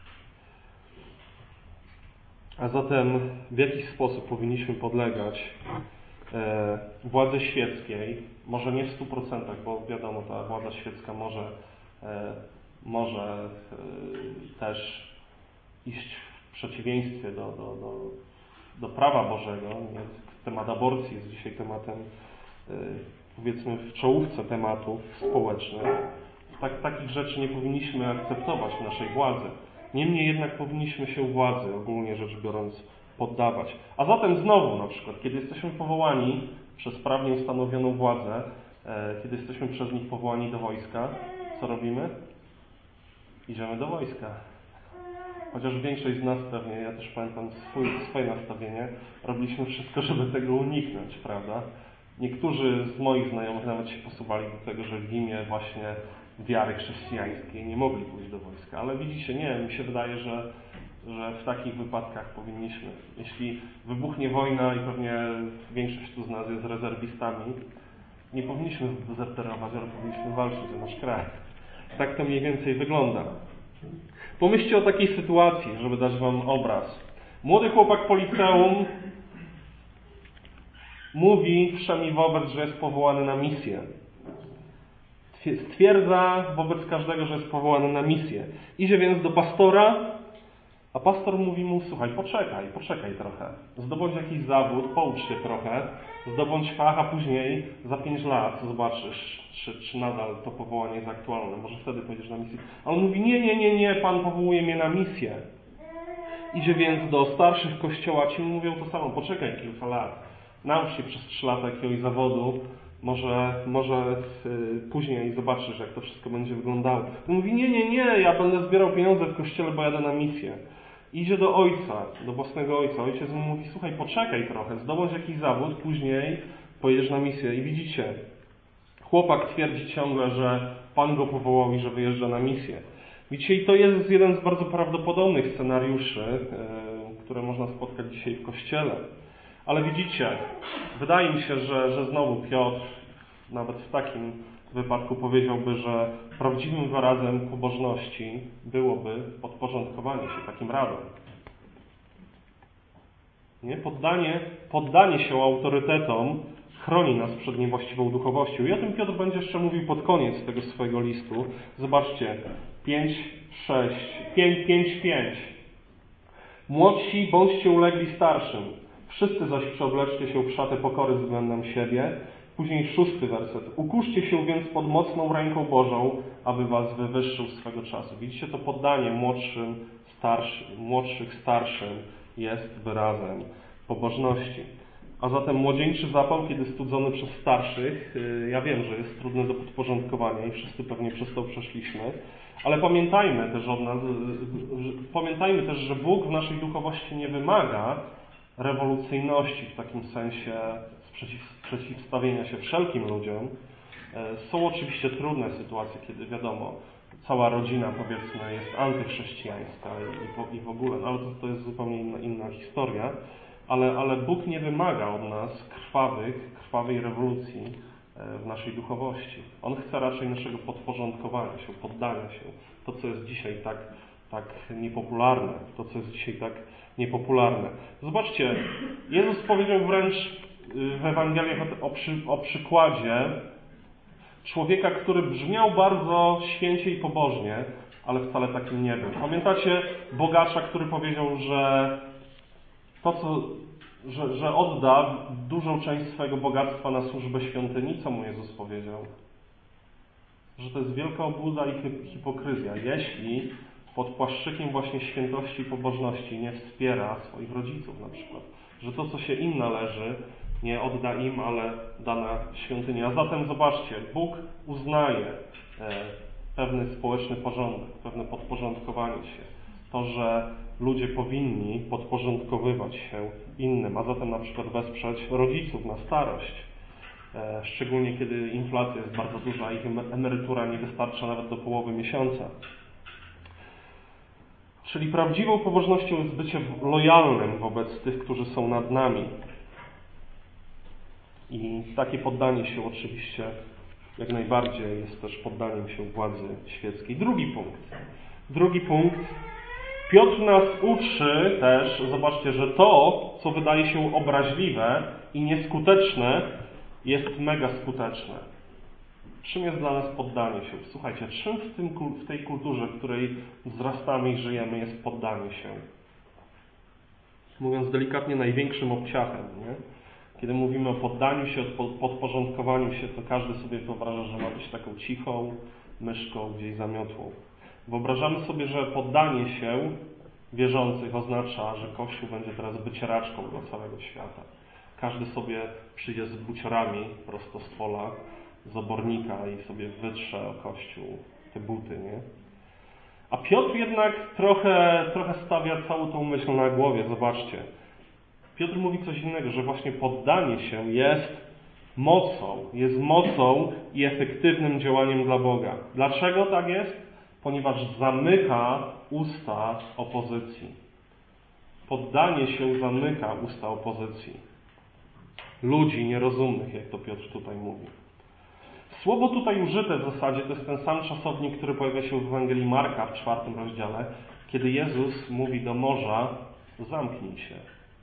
A zatem w jaki sposób powinniśmy podlegać e, władzy świeckiej? Może nie w stu procentach, bo wiadomo, ta władza świecka może, e, może e, też iść w przeciwieństwie do, do, do, do prawa Bożego. Temat aborcji jest dzisiaj tematem, powiedzmy, w czołówce tematów społecznych. Tak, takich rzeczy nie powinniśmy akceptować w naszej władzy. Niemniej jednak powinniśmy się władzy, ogólnie rzecz biorąc, poddawać. A zatem znowu, na przykład, kiedy jesteśmy powołani przez prawnie ustanowioną władzę, kiedy jesteśmy przez nich powołani do wojska, Co robimy? Idziemy do wojska. Chociaż większość z nas pewnie, ja też pamiętam swój, swoje nastawienie, robiliśmy wszystko, żeby tego uniknąć, prawda? Niektórzy z moich znajomych nawet się posuwali do tego, że w imię właśnie wiary chrześcijańskiej nie mogli pójść do wojska. Ale widzicie, nie, mi się wydaje, że, że w takich wypadkach powinniśmy. Jeśli wybuchnie wojna i pewnie większość tu z nas jest rezerwistami, nie powinniśmy zdezerterować, ale powinniśmy walczyć o nasz kraj. Tak to mniej więcej wygląda. Pomyślcie o takiej sytuacji, żeby dać wam obraz. Młody chłopak po liceum mówi wszemi wobec, że jest powołany na misję. Stwierdza wobec każdego, że jest powołany na misję. Idzie więc do pastora, a pastor mówi mu: słuchaj, poczekaj, poczekaj trochę. Zdobądź jakiś zawód, poucz się trochę, zdobądź fach, a później za pięć lat zobaczysz, czy, czy nadal to powołanie jest aktualne. Może wtedy pójdziesz na misję. A on mówi: nie, nie, nie, nie, Pan powołuje mnie na misję. Idzie więc do starszych kościoła, ci mu mówią to samo: poczekaj kilka lat, naucz się przez trzy lata jakiegoś zawodu, może, może yy, później zobaczysz, jak to wszystko będzie wyglądało. On mówi: nie, nie, nie, ja będę zbierał pieniądze w kościele, bo jadę na misję. Idzie do ojca, do własnego ojca. Ojciec mu mówi: słuchaj, poczekaj trochę, zdobądź jakiś zawód, później pojedziesz na misję. I widzicie, chłopak twierdzi ciągle, że Pan go powołał i że wyjeżdża na misję. Widzicie, i to jest jeden z bardzo prawdopodobnych scenariuszy, yy, które można spotkać dzisiaj w kościele. Ale widzicie, wydaje mi się, że, że znowu Piotr nawet w takim wypadku powiedziałby, że prawdziwym wyrazem pobożności byłoby podporządkowanie się takim radom. Nie? Poddanie, poddanie się autorytetom chroni nas przed niewłaściwą duchowością. I o tym Piotr będzie jeszcze mówił pod koniec tego swojego listu. Zobaczcie, pięć, sześć, pięć, pięć, pięć. Młodsi, bądźcie ulegli starszym. Wszyscy zaś przeobleczcie się w szatę pokory względem siebie. Później szósty werset. Ukuszcie się więc pod mocną ręką Bożą, aby was wywyższył swego czasu. Widzicie, to poddanie młodszym, starszym, młodszych starszym jest wyrazem pobożności. A zatem młodzieńczy zapał, kiedy studzony przez starszych, ja wiem, że jest trudny do podporządkowania i wszyscy pewnie przez to przeszliśmy, ale pamiętajmy też od nas, pamiętajmy też, że Bóg w naszej duchowości nie wymaga rewolucyjności w takim sensie przeciw, przeciwstawienia się wszelkim ludziom. Są oczywiście trudne sytuacje, kiedy wiadomo, cała rodzina, powiedzmy, jest antychrześcijańska i, i w ogóle, no ale to, to jest zupełnie inna, inna historia, ale, ale Bóg nie wymaga od nas krwawych, krwawej rewolucji w naszej duchowości. On chce raczej naszego podporządkowania się, poddania się. To, co jest dzisiaj tak, tak niepopularne, to, co jest dzisiaj tak niepopularne. Zobaczcie, Jezus powiedział wręcz w Ewangeliach o, przy, o przykładzie człowieka, który brzmiał bardzo święcie i pobożnie, ale wcale takim nie był. Pamiętacie bogacza, który powiedział, że to, co, że, że odda dużą część swojego bogactwa na służbę świątyni? Co mu Jezus powiedział? Że to jest wielka obłuda i hipokryzja, jeśli pod płaszczykiem właśnie świętości i pobożności nie wspiera swoich rodziców na przykład. Że to, co się im należy, nie odda im, ale da na świątynię. A zatem zobaczcie, Bóg uznaje pewny społeczny porządek, pewne podporządkowanie się. To, że ludzie powinni podporządkowywać się innym, a zatem na przykład wesprzeć rodziców na starość. Szczególnie kiedy inflacja jest bardzo duża, a ich emerytura nie wystarcza nawet do połowy miesiąca. Czyli prawdziwą pobożnością jest bycie lojalnym wobec tych, którzy są nad nami. I takie poddanie się oczywiście jak najbardziej jest też poddaniem się władzy świeckiej. Drugi punkt. Drugi punkt. Piotr nas uczy też, zobaczcie, że to, co wydaje się obraźliwe i nieskuteczne, jest mega skuteczne. Czym jest dla nas poddanie się? Słuchajcie, czym w, tym, w tej kulturze, w której wzrastamy i żyjemy, jest poddanie się? Mówiąc delikatnie, największym obciachem, nie? Kiedy mówimy o poddaniu się, o podporządkowaniu się, to każdy sobie wyobraża, że ma być taką cichą myszką gdzieś zamiotłą. Wyobrażamy sobie, że poddanie się wierzących oznacza, że Kościół będzie teraz wycieraczką dla całego świata. Każdy sobie przyjdzie z buciorami prosto z pola, z obornika i sobie wytrze o Kościół te buty, nie? A Piotr jednak trochę, trochę stawia całą tą myśl na głowie, zobaczcie. Piotr mówi coś innego, że właśnie poddanie się jest mocą, jest mocą i efektywnym działaniem dla Boga. Dlaczego tak jest? Ponieważ zamyka usta opozycji. Poddanie się zamyka usta opozycji. Ludzi nierozumnych, jak to Piotr tutaj mówi. Słowo tutaj użyte w zasadzie to jest ten sam czasownik, który pojawia się w Ewangelii Marka w czwartym rozdziale, kiedy Jezus mówi do morza: zamknij się.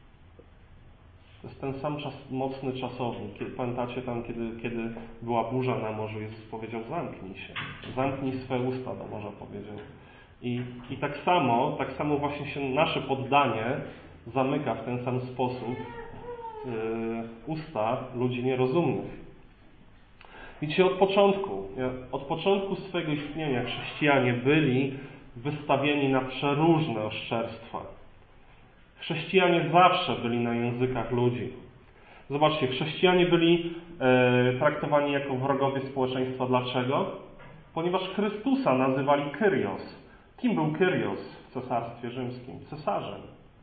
To jest ten sam czas, mocny czasownik. Kiedy, pamiętacie tam, kiedy, kiedy była burza na morzu, Jezus powiedział: zamknij się. Zamknij swe usta, do morza powiedział. I, i tak samo, tak samo właśnie się nasze poddanie zamyka w ten sam sposób yy, usta ludzi nierozumnych. Widzicie, od początku, od początku swojego istnienia chrześcijanie byli wystawieni na przeróżne oszczerstwa. Chrześcijanie zawsze byli na językach ludzi. Zobaczcie, chrześcijanie byli e, traktowani jako wrogowie społeczeństwa. Dlaczego? Ponieważ Chrystusa nazywali Kyrios. Kim był Kyrios w cesarstwie rzymskim? Cesarzem.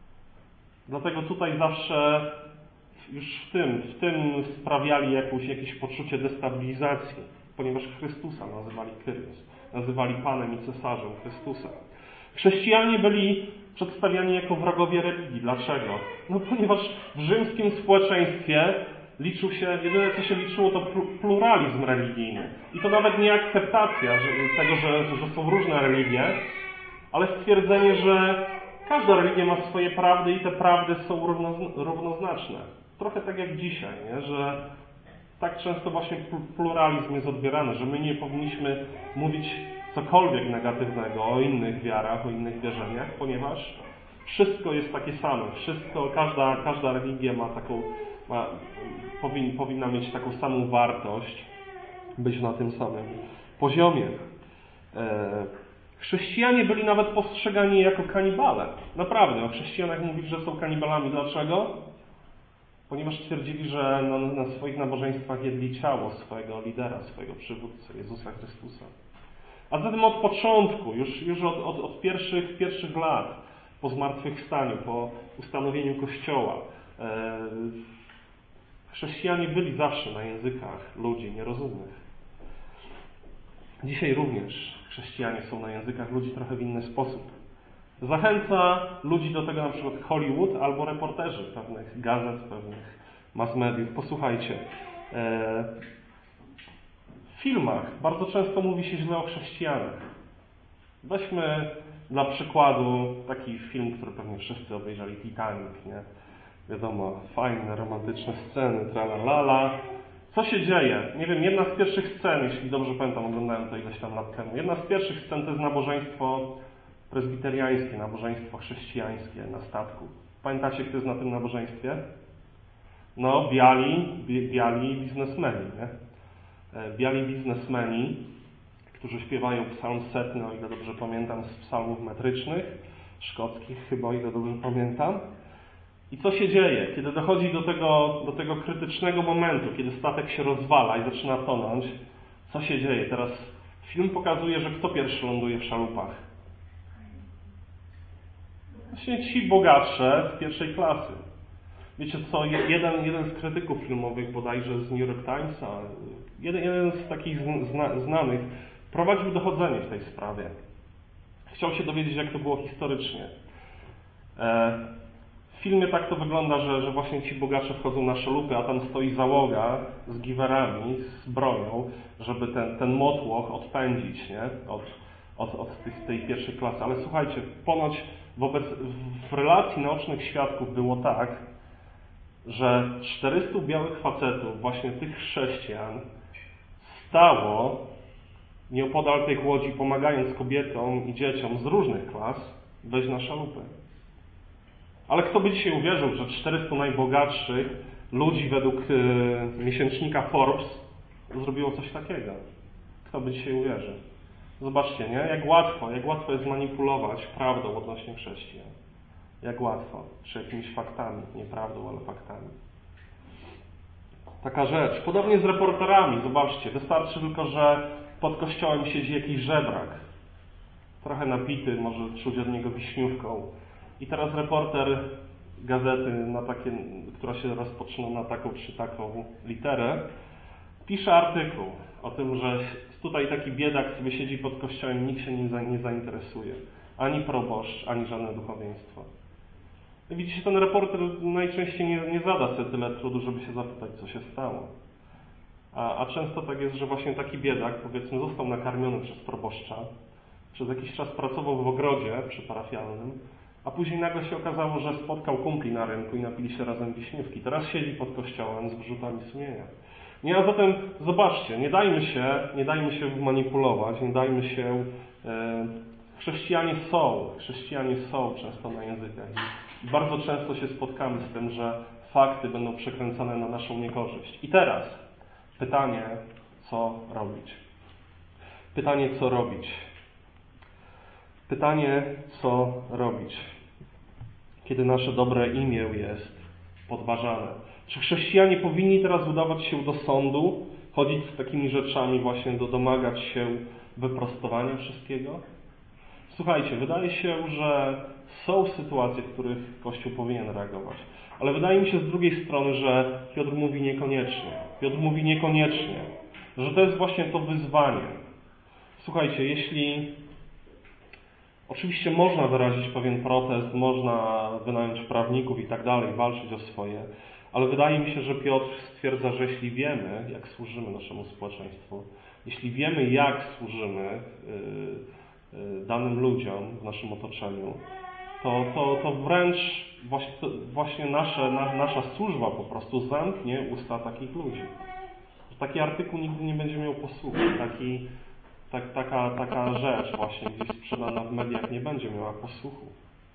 Dlatego tutaj zawsze już w tym, w tym sprawiali jakąś, jakieś poczucie destabilizacji, ponieważ Chrystusa nazywali Kyrios. Nazywali Panem i Cesarzem Chrystusa. Chrześcijanie byli przedstawiani jako wrogowie religii. Dlaczego? No ponieważ w rzymskim społeczeństwie liczył się, jedyne co się liczyło to pluralizm religijny. I to nawet nie akceptacja że, tego, że, że są różne religie, ale stwierdzenie, że każda religia ma swoje prawdy i te prawdy są równoznaczne. Trochę tak jak dzisiaj, nie? Że tak często właśnie pluralizm jest odbierany, że my nie powinniśmy mówić cokolwiek negatywnego o innych wiarach, o innych wierzeniach, ponieważ wszystko jest takie same. Wszystko, każda, każda religia ma taką, ma, powin, powinna mieć taką samą wartość, być na tym samym poziomie. E, chrześcijanie byli nawet postrzegani jako kanibale. Naprawdę, o chrześcijanach mówić, że są kanibalami. Dlaczego? Ponieważ twierdzili, że na, na swoich nabożeństwach jedli ciało swojego lidera, swojego przywódcy, Jezusa Chrystusa. A zatem od początku, już, już od, od, od pierwszych, pierwszych lat, po zmartwychwstaniu, po ustanowieniu Kościoła, e, chrześcijanie byli zawsze na językach ludzi nierozumnych. Dzisiaj również chrześcijanie są na językach ludzi trochę w inny sposób. Zachęca ludzi do tego na przykład Hollywood albo reporterzy pewnych gazet, pewnych mass mediów. Posłuchajcie. E, w filmach bardzo często mówi się źle o chrześcijanach. Weźmy dla przykładu taki film, który pewnie wszyscy obejrzeli, Titanic, nie? Wiadomo, fajne, romantyczne sceny, tralalala. Co się dzieje? Nie wiem, jedna z pierwszych scen, jeśli dobrze pamiętam, oglądałem to ileś tam lat temu. Jedna z pierwszych scen to jest nabożeństwo prezbiteriańskie, nabożeństwo chrześcijańskie na statku. Pamiętacie, kto jest na tym nabożeństwie? No, biali, biali biznesmeni, nie? Biali biznesmeni, którzy śpiewają psalm setny, o ile dobrze pamiętam, z psalmów metrycznych, szkockich chyba, o ile dobrze pamiętam. I co się dzieje? Kiedy dochodzi do tego, do tego krytycznego momentu, kiedy statek się rozwala i zaczyna tonąć, co się dzieje? Teraz film pokazuje, że kto pierwszy ląduje w szalupach? Właśnie ci bogatsze z pierwszej klasy. Wiecie co, jeden, jeden z krytyków filmowych, bodajże z New York Timesa, jeden, jeden z takich zna, znanych, prowadził dochodzenie w tej sprawie. Chciał się dowiedzieć, jak to było historycznie. E, w filmie tak to wygląda, że, że właśnie ci bogacze wchodzą na szalupy, a tam stoi załoga z giwerami, z bronią, żeby ten, ten motłoch odpędzić, nie? Od, od, od tych, tej pierwszej klasy. Ale słuchajcie, ponoć wobec, w relacji naocznych świadków było tak, że czterystu białych facetów, właśnie tych chrześcijan, stało nieopodal tej łodzi, pomagając kobietom i dzieciom z różnych klas wejść na szalupę. Ale kto by dzisiaj uwierzył, że czterystu najbogatszych ludzi według e, miesięcznika Forbes zrobiło coś takiego? Kto by dzisiaj uwierzył? Zobaczcie, nie? Jak łatwo, jak łatwo jest manipulować prawdą odnośnie chrześcijan. Jak łatwo. Czy jakimiś faktami. Nie prawdą, ale faktami. Taka rzecz. Podobnie z reporterami. Zobaczcie, wystarczy tylko, że pod kościołem siedzi jakiś żebrak, trochę napity, może czuć od niego wiśniówką. I teraz reporter gazety, na takie, która się rozpoczyna na taką czy taką literę, pisze artykuł o tym, że tutaj taki biedak sobie siedzi pod kościołem, nikt się nim nie zainteresuje. Ani proboszcz, ani żadne duchowieństwo. I widzicie, ten reporter najczęściej nie, nie zada sobie tyle trudu, żeby się zapytać, co się stało. A, a często tak jest, że właśnie taki biedak, powiedzmy, został nakarmiony przez proboszcza, przez jakiś czas pracował w ogrodzie przyparafialnym, a później nagle się okazało, że spotkał kumpli na rynku i napili się razem wiśniówki. Teraz siedzi pod kościołem z wyrzutami sumienia. Nie, a zatem zobaczcie, nie dajmy się, nie dajmy się manipulować, nie dajmy się... E, chrześcijanie są, chrześcijanie są często na językach i bardzo często się spotkamy z tym, że fakty będą przekręcane na naszą niekorzyść. I teraz pytanie, co robić? Pytanie, co robić? Pytanie, co robić, kiedy nasze dobre imię jest podważane? Czy chrześcijanie powinni teraz udawać się do sądu, chodzić z takimi rzeczami właśnie, do domagać się wyprostowania wszystkiego? Słuchajcie, wydaje się, że są sytuacje, w których Kościół powinien reagować. Ale wydaje mi się z drugiej strony, że Piotr mówi niekoniecznie. Piotr mówi niekoniecznie, że to jest właśnie to wyzwanie. Słuchajcie, jeśli oczywiście można wyrazić pewien protest, można wynająć prawników i tak dalej, walczyć o swoje, ale wydaje mi się, że Piotr stwierdza, że jeśli wiemy, jak służymy naszemu społeczeństwu, jeśli wiemy, jak służymy yy, danym ludziom w naszym otoczeniu, to, to, to wręcz właśnie, to właśnie nasze, na, nasza służba po prostu zamknie usta takich ludzi. Taki artykuł nigdy nie będzie miał posłuchu. Taki, tak, taka, taka rzecz właśnie gdzieś sprzedana w mediach nie będzie miała posłuchu.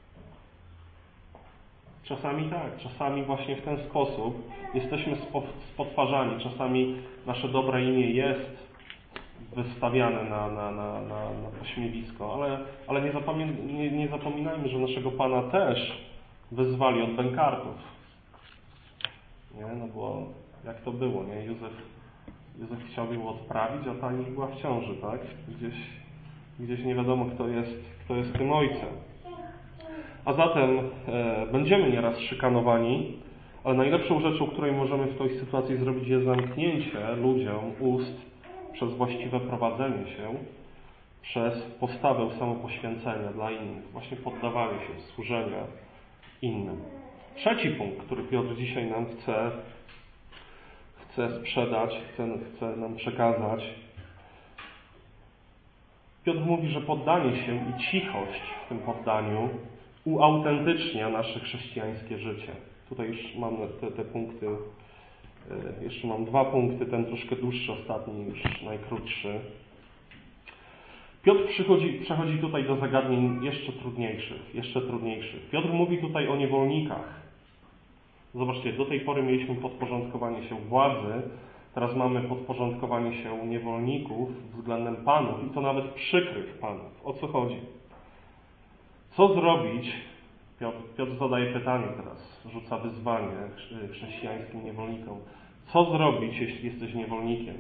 Czasami tak, czasami właśnie w ten sposób jesteśmy spotwarzani, czasami nasze dobre imię jest wystawiane na, na, na, na, na pośmiewisko, ale, ale nie, zapomin, nie, nie zapominajmy, że naszego Pana też wyzwali od bękartów. Nie? No bo jak to było, nie? Józef, Józef chciał ją odprawić, a ta już była w ciąży, tak? Gdzieś, gdzieś nie wiadomo, kto jest, kto jest tym ojcem. A zatem e, będziemy nieraz szykanowani, ale najlepszą rzeczą, której możemy w tej sytuacji zrobić, jest zamknięcie ludziom ust przez właściwe prowadzenie się, przez postawę samopoświęcenia dla innych, właśnie poddawanie się, służenia innym. Trzeci punkt, który Piotr dzisiaj nam chce, chce sprzedać, chce, chce nam przekazać. Piotr mówi, że poddanie się i cichość w tym poddaniu uautentycznia nasze chrześcijańskie życie. Tutaj już mam te, te punkty, jeszcze mam dwa punkty, ten troszkę dłuższy, ostatni już najkrótszy. Piotr przychodzi, przechodzi tutaj do zagadnień jeszcze trudniejszych, jeszcze trudniejszych. Piotr mówi tutaj o niewolnikach. Zobaczcie, do tej pory mieliśmy podporządkowanie się władzy, teraz mamy podporządkowanie się niewolników względem panów i to nawet przykrych panów. O co chodzi? Co zrobić? Piotr, Piotr zadaje pytanie teraz, rzuca wyzwanie chrześcijańskim niewolnikom. Co zrobić, jeśli jesteś niewolnikiem?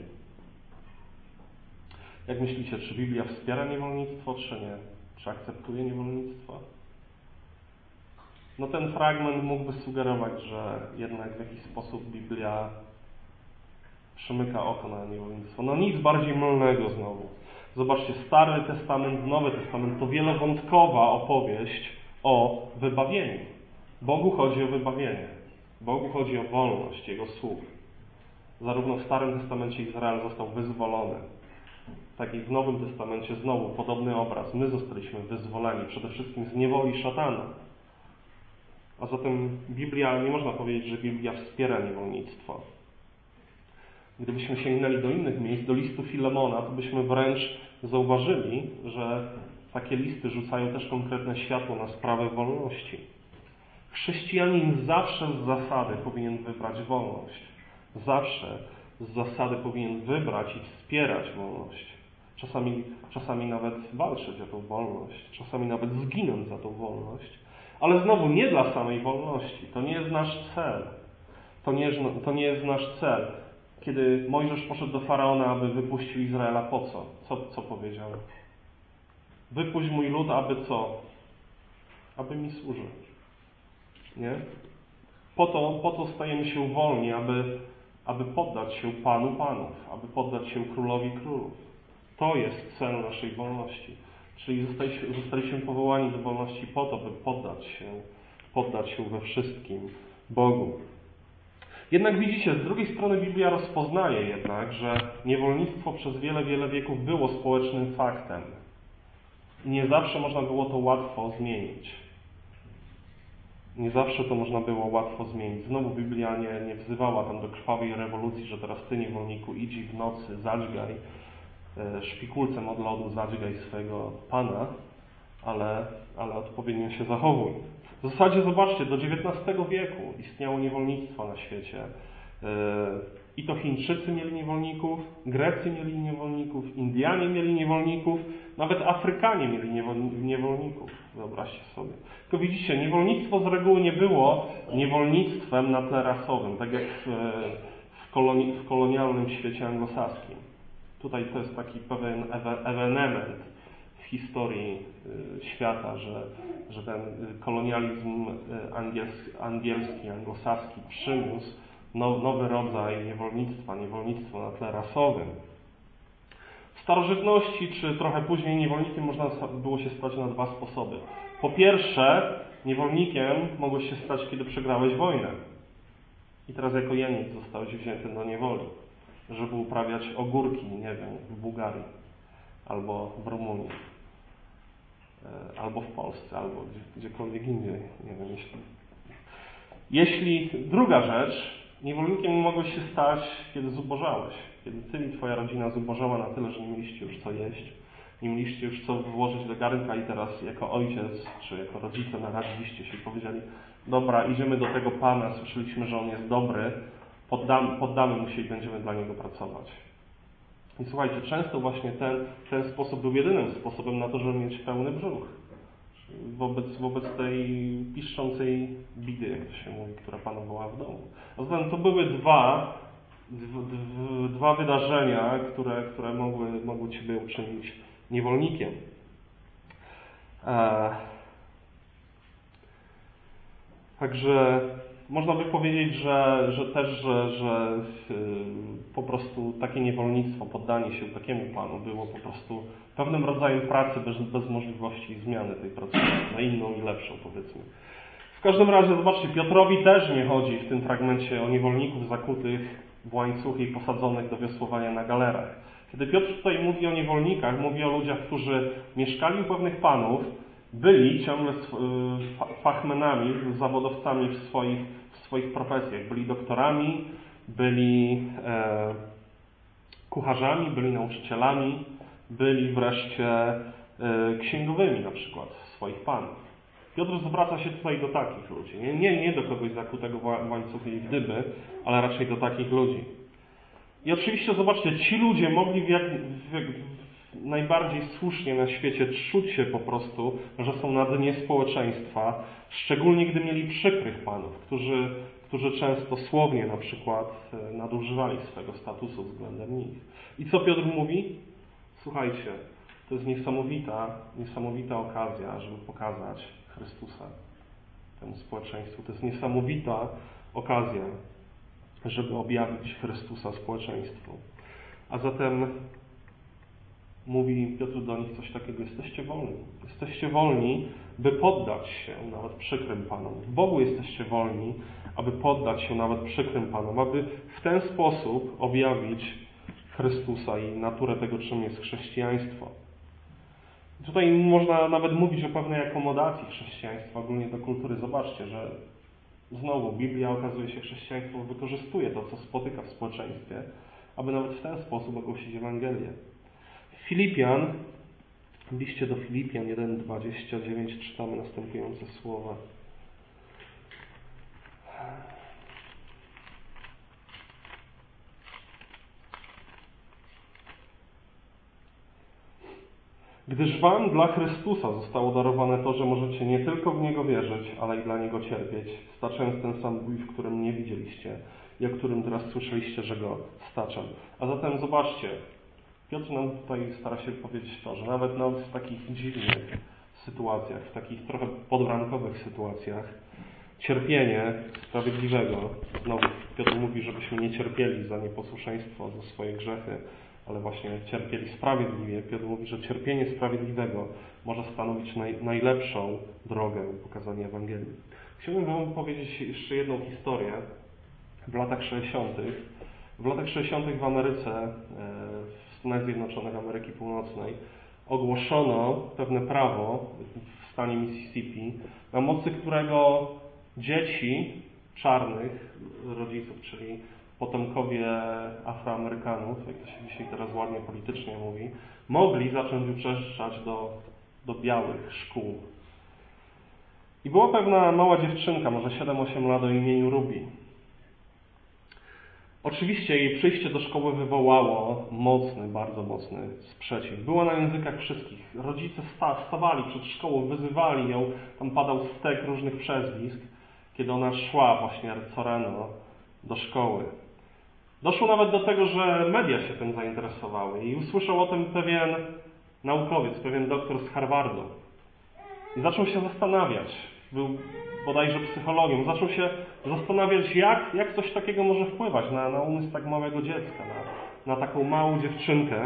Jak myślicie, czy Biblia wspiera niewolnictwo, czy nie? Czy akceptuje niewolnictwo? No ten fragment mógłby sugerować, że jednak w jakiś sposób Biblia przymyka oko na niewolnictwo. No nic bardziej mylnego znowu. Zobaczcie, Stary Testament, Nowy Testament to wielowątkowa opowieść o wybawieniu. Bogu chodzi o wybawienie. Bogu chodzi o wolność Jego sług. Zarówno w Starym Testamencie Izrael został wyzwolony, tak i w Nowym Testamencie znowu podobny obraz. My zostaliśmy wyzwoleni przede wszystkim z niewoli szatana. A zatem Biblia, nie można powiedzieć, że Biblia wspiera niewolnictwo. Gdybyśmy sięgnęli do innych miejsc, do listu Filemona, to byśmy wręcz zauważyli, że takie listy rzucają też konkretne światło na sprawę wolności. Chrześcijanin zawsze z zasady powinien wybrać wolność. Zawsze z zasady powinien wybrać i wspierać wolność. Czasami, czasami nawet walczyć o tą wolność. Czasami nawet zginąć za tą wolność. Ale znowu nie dla samej wolności. To nie jest nasz cel. To nie jest, to nie jest nasz cel. Kiedy Mojżesz poszedł do Faraona, aby wypuścił Izraela, po co? Co, co powiedział? Wypuść mój lud, aby co? Aby mi służyć. Nie? Po to, po to stajemy się wolni, aby, aby poddać się Panu Panów, aby poddać się Królowi Królów. To jest cel naszej wolności. Czyli zostaliśmy, zostaliśmy powołani do wolności po to, by poddać się, poddać się we wszystkim Bogu. Jednak widzicie, z drugiej strony Biblia rozpoznaje jednak, że niewolnictwo przez wiele, wiele wieków było społecznym faktem. I nie zawsze można było to łatwo zmienić. Nie zawsze to można było łatwo zmienić. Znowu Biblia nie, nie wzywała tam do krwawej rewolucji, że teraz ty, niewolniku, idź w nocy, zadźgaj szpikulcem od lodu, zadźgaj swojego Pana, ale, ale odpowiednio się zachowuj. W zasadzie zobaczcie, do dziewiętnastego wieku istniało niewolnictwo na świecie. I to Chińczycy mieli niewolników, Grecy mieli niewolników, Indianie mieli niewolników, nawet Afrykanie mieli niewolników. Wyobraźcie sobie. Tylko widzicie, niewolnictwo z reguły nie było niewolnictwem na tle rasowym, tak jak w, w, koloni, w kolonialnym świecie anglosaskim. Tutaj to jest taki pewien ewenement w historii świata, że, że ten kolonializm angielski, angielski anglosaskim przyniósł nowy rodzaj niewolnictwa, niewolnictwo na tle rasowym. W starożytności, czy trochę później, niewolnikiem można było się stać na dwa sposoby. Po pierwsze, niewolnikiem mogłeś się stać, kiedy przegrałeś wojnę. I teraz jako jeniec zostałeś wzięty do niewoli, żeby uprawiać ogórki, nie wiem, w Bułgarii, albo w Rumunii, albo w Polsce, albo gdzie, gdziekolwiek indziej. Nie wiem, jeśli... jeśli druga rzecz, niewolnikiem mogłeś się stać, kiedy zubożałeś. Kiedy ty i twoja rodzina zubożała na tyle, że nie mieliście już co jeść, nie mieliście już co włożyć do garnka i teraz jako ojciec czy jako rodzice naradziliście się i powiedzieli: dobra, idziemy do tego Pana, słyszeliśmy, że On jest dobry, poddamy, poddamy Mu się i będziemy dla Niego pracować. I słuchajcie, często właśnie ten, ten sposób był jedynym sposobem na to, żeby mieć pełny brzuch. Wobec, wobec tej piszczącej bidy, jak to się mówi, która panowała w domu. A zatem to były dwa, dwa, dwa wydarzenia, które, które mogły, mogły Ciebie uczynić niewolnikiem. E... Także można by powiedzieć, że, że też, że, że po prostu takie niewolnictwo, poddanie się takiemu Panu było po prostu pewnym rodzajem pracy bez, bez możliwości zmiany tej pracy na inną i lepszą, powiedzmy. W każdym razie, zobaczcie, Piotrowi też nie chodzi w tym fragmencie o niewolników zakutych w łańcuchy i posadzonych do wiosłowania na galerach. Kiedy Piotr tutaj mówi o niewolnikach, mówi o ludziach, którzy mieszkali u pewnych panów, byli ciągle fachmenami, zawodowcami w swoich, w swoich profesjach. Byli doktorami, byli e, kucharzami, byli nauczycielami, byli wreszcie e, księgowymi na przykład swoich panów. Piotr zwraca się tutaj do takich ludzi. Nie, nie, nie do kogoś zakutego w łańcuchy i w dyby, ale raczej do takich ludzi. I oczywiście, zobaczcie, ci ludzie mogli w jak, w, w najbardziej słusznie na świecie czuć się po prostu, że są na dnie społeczeństwa, szczególnie gdy mieli przykrych panów, którzy, którzy często słownie na przykład nadużywali swego statusu względem nich. I co Piotr mówi? Słuchajcie, to jest niesamowita, niesamowita okazja, żeby pokazać Chrystusa temu społeczeństwu. To jest niesamowita okazja, żeby objawić Chrystusa społeczeństwu. A zatem mówi Piotr do nich coś takiego: jesteście wolni. Jesteście wolni, by poddać się nawet przykrym Panom. W Bogu jesteście wolni, aby poddać się nawet przykrym Panom, aby w ten sposób objawić Chrystusa i naturę tego, czym jest chrześcijaństwo. Tutaj można nawet mówić o pewnej akomodacji chrześcijaństwa ogólnie do kultury. Zobaczcie, że znowu Biblia, okazuje się, chrześcijaństwo wykorzystuje to, co spotyka w społeczeństwie, aby nawet w ten sposób ogłosić Ewangelię. Filipian, w liście do Filipian jeden, dwadzieścia dziewięć czytamy następujące słowa. Gdyż wam dla Chrystusa zostało darowane to, że możecie nie tylko w Niego wierzyć, ale i dla Niego cierpieć, staczając ten sam bój, w którym nie widzieliście i o którym teraz słyszeliście, że Go staczam. A zatem zobaczcie, Piotr nam tutaj stara się powiedzieć to, że nawet, nawet w takich dziwnych sytuacjach, w takich trochę podrankowych sytuacjach, cierpienie sprawiedliwego, znowu Piotr mówi, żebyśmy nie cierpieli za nieposłuszeństwo, za swoje grzechy, ale właśnie cierpieli sprawiedliwie. Piotr mówi, że cierpienie sprawiedliwego może stanowić naj, najlepszą drogę pokazania Ewangelii. Chciałbym wam powiedzieć jeszcze jedną historię. W latach sześćdziesiątych W latach sześćdziesiątych w Ameryce, w Stanach Zjednoczonych Ameryki Północnej, ogłoszono pewne prawo w stanie Mississippi, na mocy którego dzieci czarnych rodziców, czyli potomkowie Afroamerykanów, jak to się dzisiaj teraz ładnie politycznie mówi, mogli zacząć uczęszczać do, do białych szkół. I była pewna mała dziewczynka, może siedem osiem lat, o imieniu Ruby. Oczywiście jej przyjście do szkoły wywołało mocny, bardzo mocny sprzeciw. Była na językach wszystkich. Rodzice stawali przed szkołą, wyzywali ją, tam padał stek różnych przezwisk, kiedy ona szła właśnie co rano do szkoły. Doszło nawet do tego, że media się tym zainteresowały i usłyszał o tym pewien naukowiec, pewien doktor z Harvardu. I zaczął się zastanawiać, był bodajże psychologiem, zaczął się zastanawiać, jak, jak coś takiego może wpływać na, na umysł tak małego dziecka, na, na taką małą dziewczynkę.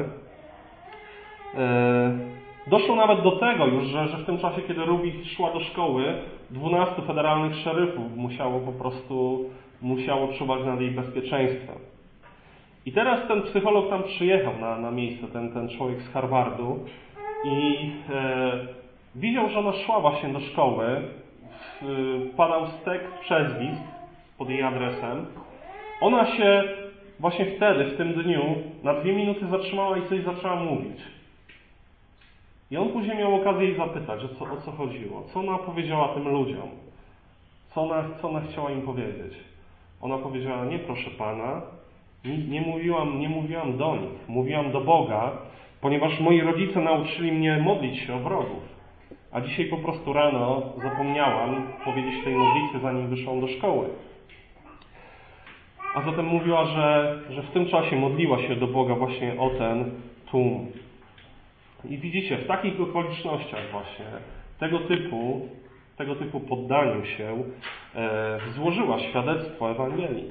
Doszło nawet do tego już, że, że w tym czasie, kiedy Ruby szła do szkoły, dwunastu federalnych szeryfów musiało po prostu musiało czuwać nad jej bezpieczeństwem. I teraz ten psycholog tam przyjechał na, na miejsce, ten, ten człowiek z Harvardu i e, widział, że ona szła właśnie do szkoły, w, padał stek przezwisk pod jej adresem. Ona się właśnie wtedy, w tym dniu, na dwie minuty zatrzymała i coś zaczęła mówić. I on później miał okazję jej zapytać, o co, o co chodziło, co ona powiedziała tym ludziom, co ona, co ona chciała im powiedzieć. Ona powiedziała, nie proszę Pana, nie, nie, mówiłam, nie mówiłam do nich, mówiłam do Boga, ponieważ moi rodzice nauczyli mnie modlić się o wrogów. A dzisiaj po prostu rano zapomniałam powiedzieć tej modlitwy, zanim wyszłam do szkoły. A zatem mówiła, że, że w tym czasie modliła się do Boga właśnie o ten tłum. I widzicie, w takich okolicznościach właśnie tego typu, tego typu poddaniu się e, złożyła świadectwo Ewangelii.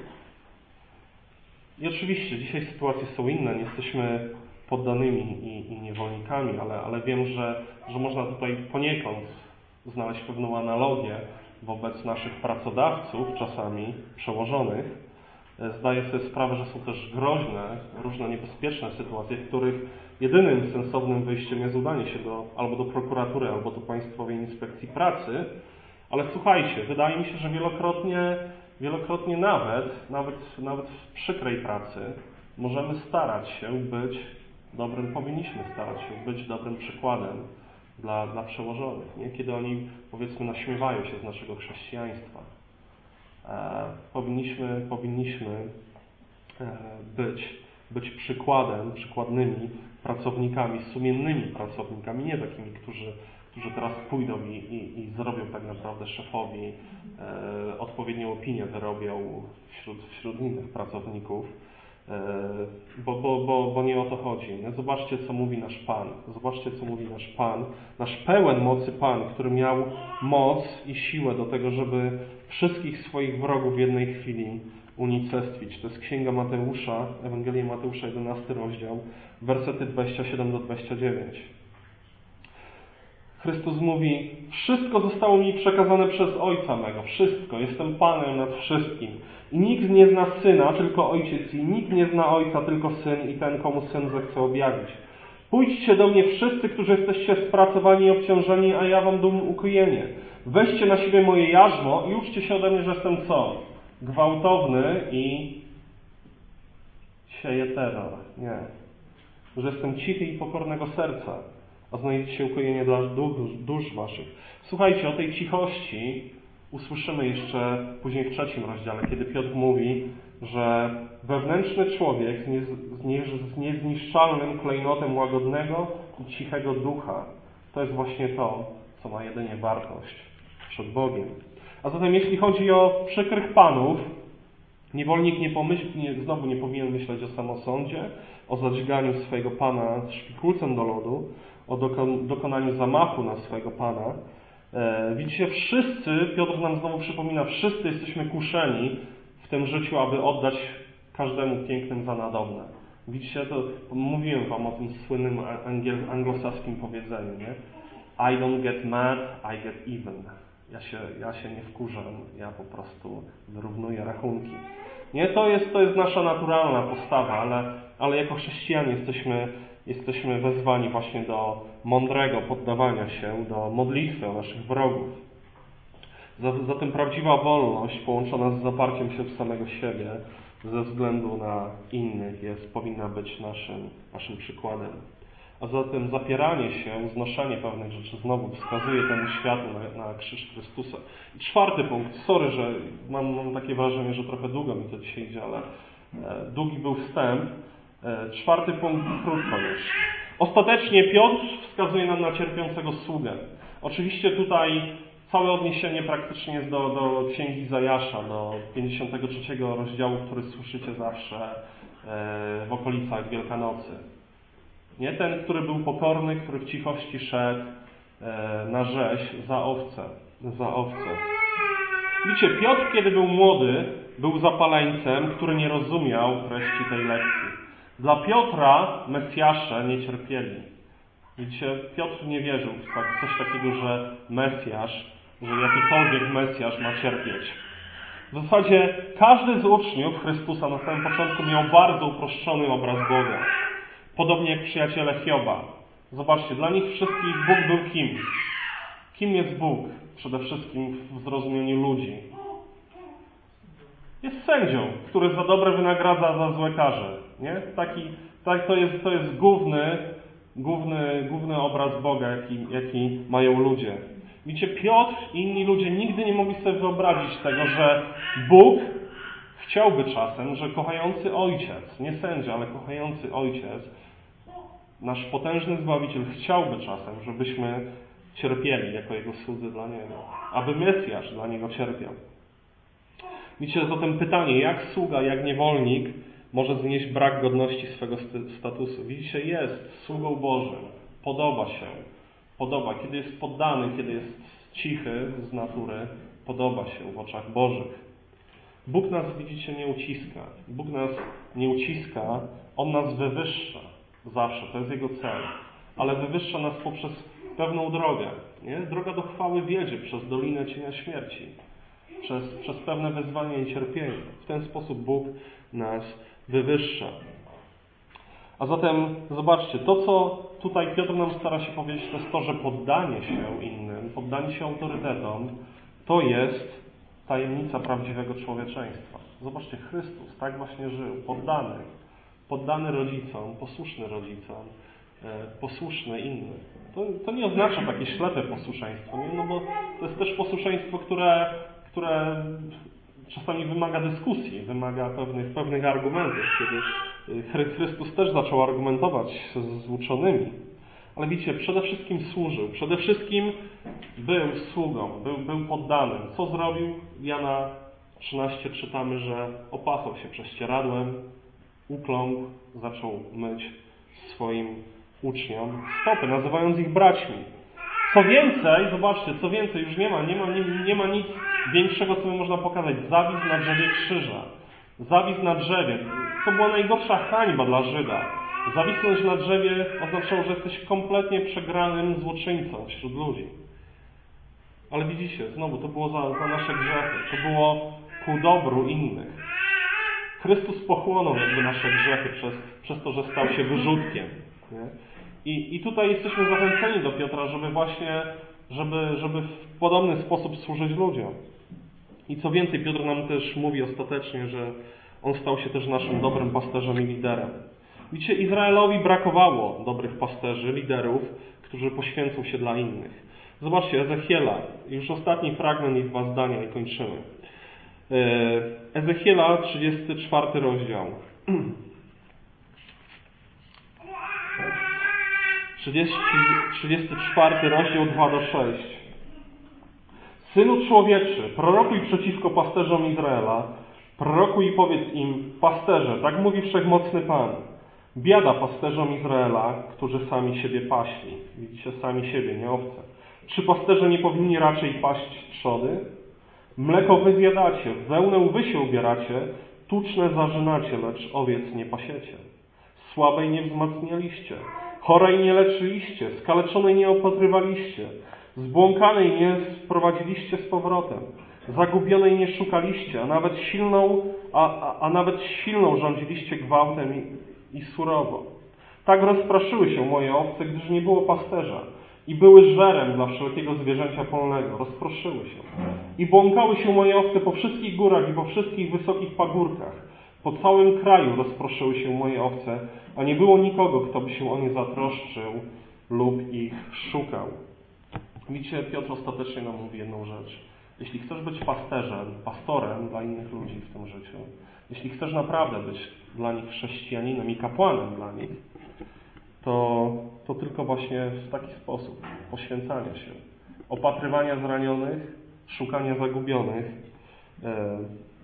I oczywiście dzisiaj sytuacje są inne, nie jesteśmy poddanymi i, i niewolnikami, ale, ale wiem, że, że można tutaj poniekąd znaleźć pewną analogię wobec naszych pracodawców, czasami przełożonych. Zdaję sobie sprawę, że są też groźne, różne niebezpieczne sytuacje, w których jedynym sensownym wyjściem jest udanie się do, albo do prokuratury, albo do Państwowej Inspekcji Pracy. Ale słuchajcie, wydaje mi się, że wielokrotnie, wielokrotnie nawet, nawet, nawet w przykrej pracy możemy starać się być dobrym, powinniśmy starać się być dobrym przykładem dla, dla przełożonych, nie? Kiedy oni, powiedzmy, naśmiewają się z naszego chrześcijaństwa. E, powinniśmy, powinniśmy e, być, być przykładem, przykładnymi pracownikami, sumiennymi pracownikami, nie takimi, którzy, którzy teraz pójdą i, i, i zrobią tak naprawdę szefowi e, odpowiednią opinię, wyrobią wśród, wśród innych pracowników, e, bo, bo, bo, bo nie o to chodzi. Zobaczcie, co mówi nasz Pan. Zobaczcie, co mówi nasz Pan. Nasz pełen mocy Pan, który miał moc i siłę do tego, żeby wszystkich swoich wrogów w jednej chwili unicestwić. To jest Księga Mateusza, Ewangelia Mateusza, jedenasty rozdział, wersety dwadzieścia siedem do dwudziestego dziewiątego. Chrystus mówi, wszystko zostało mi przekazane przez Ojca mego, wszystko, jestem Panem nad wszystkim. I nikt nie zna Syna, tylko Ojciec, i nikt nie zna Ojca, tylko Syn i ten, komu Syn zechce objawić. Pójdźcie do mnie wszyscy, którzy jesteście spracowani i obciążeni, a ja wam dam ukojenie. Weźcie na siebie moje jarzmo i uczcie się ode mnie, że jestem co? Gwałtowny i sieję terror. Nie. Że jestem cichy i pokornego serca, a znajdziecie się ukojenie dla dusz, dusz waszych. Słuchajcie, o tej cichości usłyszymy jeszcze później w trzecim rozdziale, kiedy Piotr mówi, że wewnętrzny człowiek z, nie, z, nie, z niezniszczalnym klejnotem łagodnego i cichego ducha to jest właśnie to, co ma jedynie wartość przed Bogiem. A zatem jeśli chodzi o przykrych panów, niewolnik nie pomyśl, nie, znowu nie powinien myśleć o samosądzie, o zadźganiu swojego pana szpikulcem do lodu, o dokon, dokonaniu zamachu na swojego pana. E, widzicie, wszyscy, Piotr nam znowu przypomina, wszyscy jesteśmy kuszeni w tym życiu, aby oddać każdemu pięknym za nadobne. Widzicie, to mówiłem wam o tym słynnym angiel, anglosaskim powiedzeniu, nie? I don't get mad, I get even. Ja się, ja się nie wkurzam, ja po prostu wyrównuję rachunki. Nie, to jest, to jest nasza naturalna postawa, ale, ale jako chrześcijanie jesteśmy, jesteśmy wezwani właśnie do mądrego poddawania się, do modlitwy o naszych wrogów. Zatem prawdziwa wolność połączona z zaparciem się w samego siebie ze względu na innych jest, powinna być naszym, naszym przykładem. A zatem zapieranie się, znoszenie pewnych rzeczy znowu wskazuje temu światu na, na krzyż Chrystusa. I czwarty punkt. Sorry, że mam, mam takie wrażenie, że trochę długo mi to dzisiaj idzie, ale e, długi był wstęp. E, czwarty punkt krótko już. Ostatecznie Piotr wskazuje nam na cierpiącego sługę. Oczywiście tutaj całe odniesienie praktycznie jest do, do Księgi Izajasza, do pięćdziesiątego trzeciego rozdziału, który słyszycie zawsze e, w okolicach Wielkanocy. Nie ten, który był pokorny, który w cichości szedł e, na rzeź za owce, za owce. Widzicie, Piotr, kiedy był młody, był zapaleńcem, który nie rozumiał treści tej lekcji. Dla Piotra Mesjasze nie cierpieli. Widzicie, Piotr nie wierzył w tak, coś takiego, że Mesjasz, że jakikolwiek Mesjasz ma cierpieć. W zasadzie każdy z uczniów Chrystusa na samym początku miał bardzo uproszczony obraz Boga. Podobnie jak przyjaciele Hioba. Zobaczcie, dla nich wszystkich Bóg był kim? Kim jest Bóg? Przede wszystkim w zrozumieniu ludzi. Jest sędzią, który za dobre wynagradza za złe karze. Nie? Taki, tak, to jest, to jest główny, główny, główny obraz Boga, jaki, jaki mają ludzie. Widzicie, Piotr i inni ludzie nigdy nie mogli sobie wyobrazić tego, że Bóg chciałby czasem, że kochający Ojciec, nie sędzia, ale kochający Ojciec, nasz potężny Zbawiciel chciałby czasem, żebyśmy cierpieli jako Jego słudzy dla Niego. Aby Mesjasz dla Niego cierpiał. Widzicie, zatem pytanie, jak sługa, jak niewolnik może znieść brak godności swego statusu? Widzicie, jest sługą Bożym. Podoba się. Podoba. Kiedy jest poddany, kiedy jest cichy z natury, podoba się w oczach Bożych. Bóg nas, widzicie, nie uciska. Bóg nas nie uciska, On nas wywyższa. Zawsze, to jest Jego cel. Ale wywyższa nas poprzez pewną drogę. Nie? Droga do chwały wiedzie przez dolinę cienia śmierci. Przez, przez pewne wyzwania i cierpienie. W ten sposób Bóg nas wywyższa. A zatem zobaczcie, to co tutaj Piotr nam stara się powiedzieć, to jest to, że poddanie się innym, poddanie się autorytetom, to jest tajemnica prawdziwego człowieczeństwa. Zobaczcie, Chrystus tak właśnie żył, poddany, poddany rodzicom, posłuszny rodzicom, e, posłuszny innym. To, to nie oznacza takie ślepe posłuszeństwo, nie? No bo to jest też posłuszeństwo, które, które czasami wymaga dyskusji, wymaga pewnych, pewnych argumentów, kiedy Chrystus też zaczął argumentować z uczonymi. Ale widzicie, przede wszystkim służył, przede wszystkim był sługą, był, był poddanym. Co zrobił? Jana trzynaście czytamy, że opasał się prześcieradłem, ukląkł, zaczął myć swoim uczniom stopy, nazywając ich braćmi. Co więcej, zobaczcie, co więcej, już nie ma, nie ma, nie, nie ma nic większego, co by można pokazać. Zawis na drzewie krzyża. Zawis na drzewie. To była najgorsza hańba dla Żyda. Zawisnąć na drzewie oznaczało, że jesteś kompletnie przegranym złoczyńcą wśród ludzi. Ale widzicie, znowu, to było za, za nasze grzechy. To było ku dobru innych. Chrystus pochłonął jakby nasze grzechy przez, przez to, że stał się wyrzutkiem. Nie? I, I tutaj jesteśmy zachęceni do Piotra, żeby właśnie, żeby, żeby w podobny sposób służyć ludziom. I co więcej, Piotr nam też mówi ostatecznie, że on stał się też naszym dobrym pasterzem i liderem. Widzicie, Izraelowi brakowało dobrych pasterzy, liderów, którzy poświęcą się dla innych. Zobaczcie, Ezechiela, już ostatni fragment i dwa zdania i kończymy. Ezechiela, trzydziesty czwarty rozdział. trzydziesty czwarty rozdział dwa do szóstego. Synu człowieczy, prorokuj przeciwko pasterzom Izraela, prorokuj i powiedz im: pasterze, tak mówi Wszechmocny Pan, biada pasterzom Izraela, którzy sami siebie paśli. Widzicie, sami siebie, nie owce. Czy pasterze nie powinni raczej paść trzody? Mleko wy zjadacie, wełnę wy się ubieracie, tuczne zarzynacie, lecz owiec nie pasiecie. Słabej nie wzmacnialiście, chorej nie leczyliście, skaleczonej nie opatrywaliście, zbłąkanej nie sprowadziliście z powrotem, zagubionej nie szukaliście, a nawet silną, a, a, a nawet silną rządziliście gwałtem i, i surowo. Tak rozpraszyły się moje owce, gdyż nie było pasterza i były żerem dla wszelkiego zwierzęcia polnego. Rozproszyły się. I błąkały się moje owce po wszystkich górach i po wszystkich wysokich pagórkach. Po całym kraju rozproszyły się moje owce, a nie było nikogo, kto by się o nie zatroszczył lub ich szukał. Widzicie, Piotr ostatecznie nam mówi jedną rzecz. Jeśli chcesz być pasterzem, pastorem dla innych ludzi w tym życiu, jeśli chcesz naprawdę być dla nich chrześcijaninem i kapłanem dla nich, to, to tylko właśnie w taki sposób poświęcania się, opatrywania zranionych, szukania zagubionych, e,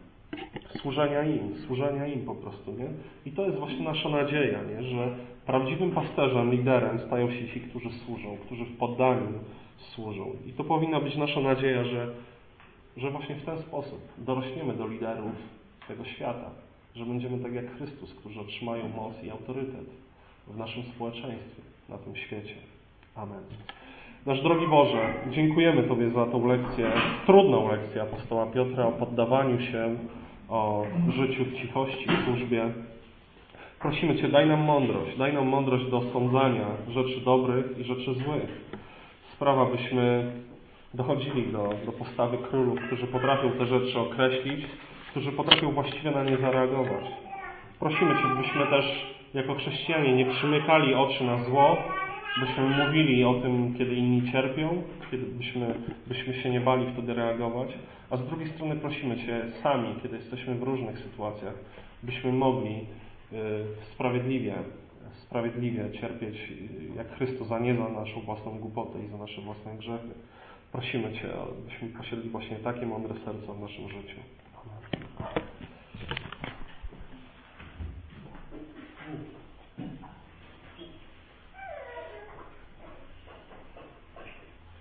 służenia im, służenia im po prostu, nie? I to jest właśnie nasza nadzieja, nie? Że prawdziwym pasterzem, liderem stają się ci, którzy służą, którzy w poddaniu służą. I to powinna być nasza nadzieja, że, że właśnie w ten sposób dorośniemy do liderów tego świata, że będziemy tak jak Chrystus, którzy otrzymają moc i autorytet w naszym społeczeństwie, na tym świecie. Amen. Nasz drogi Boże, dziękujemy Tobie za tą lekcję, trudną lekcję apostoła Piotra o poddawaniu się, o życiu w cichości, w służbie. Prosimy Cię, daj nam mądrość, daj nam mądrość do sądzania rzeczy dobrych i rzeczy złych. Sprawa, byśmy dochodzili do, do postawy królów, którzy potrafią te rzeczy określić, którzy potrafią właściwie na nie zareagować. Prosimy Cię, byśmy też jako chrześcijanie nie przymykali oczy na zło, byśmy mówili o tym, kiedy inni cierpią, kiedy byśmy, byśmy się nie bali wtedy reagować, a z drugiej strony prosimy Cię sami, kiedy jesteśmy w różnych sytuacjach, byśmy mogli y, sprawiedliwie, sprawiedliwie cierpieć jak Chrystus, a nie za naszą własną głupotę i za nasze własne grzechy. Prosimy Cię, abyśmy posiedli właśnie takie mądre serca w naszym życiu.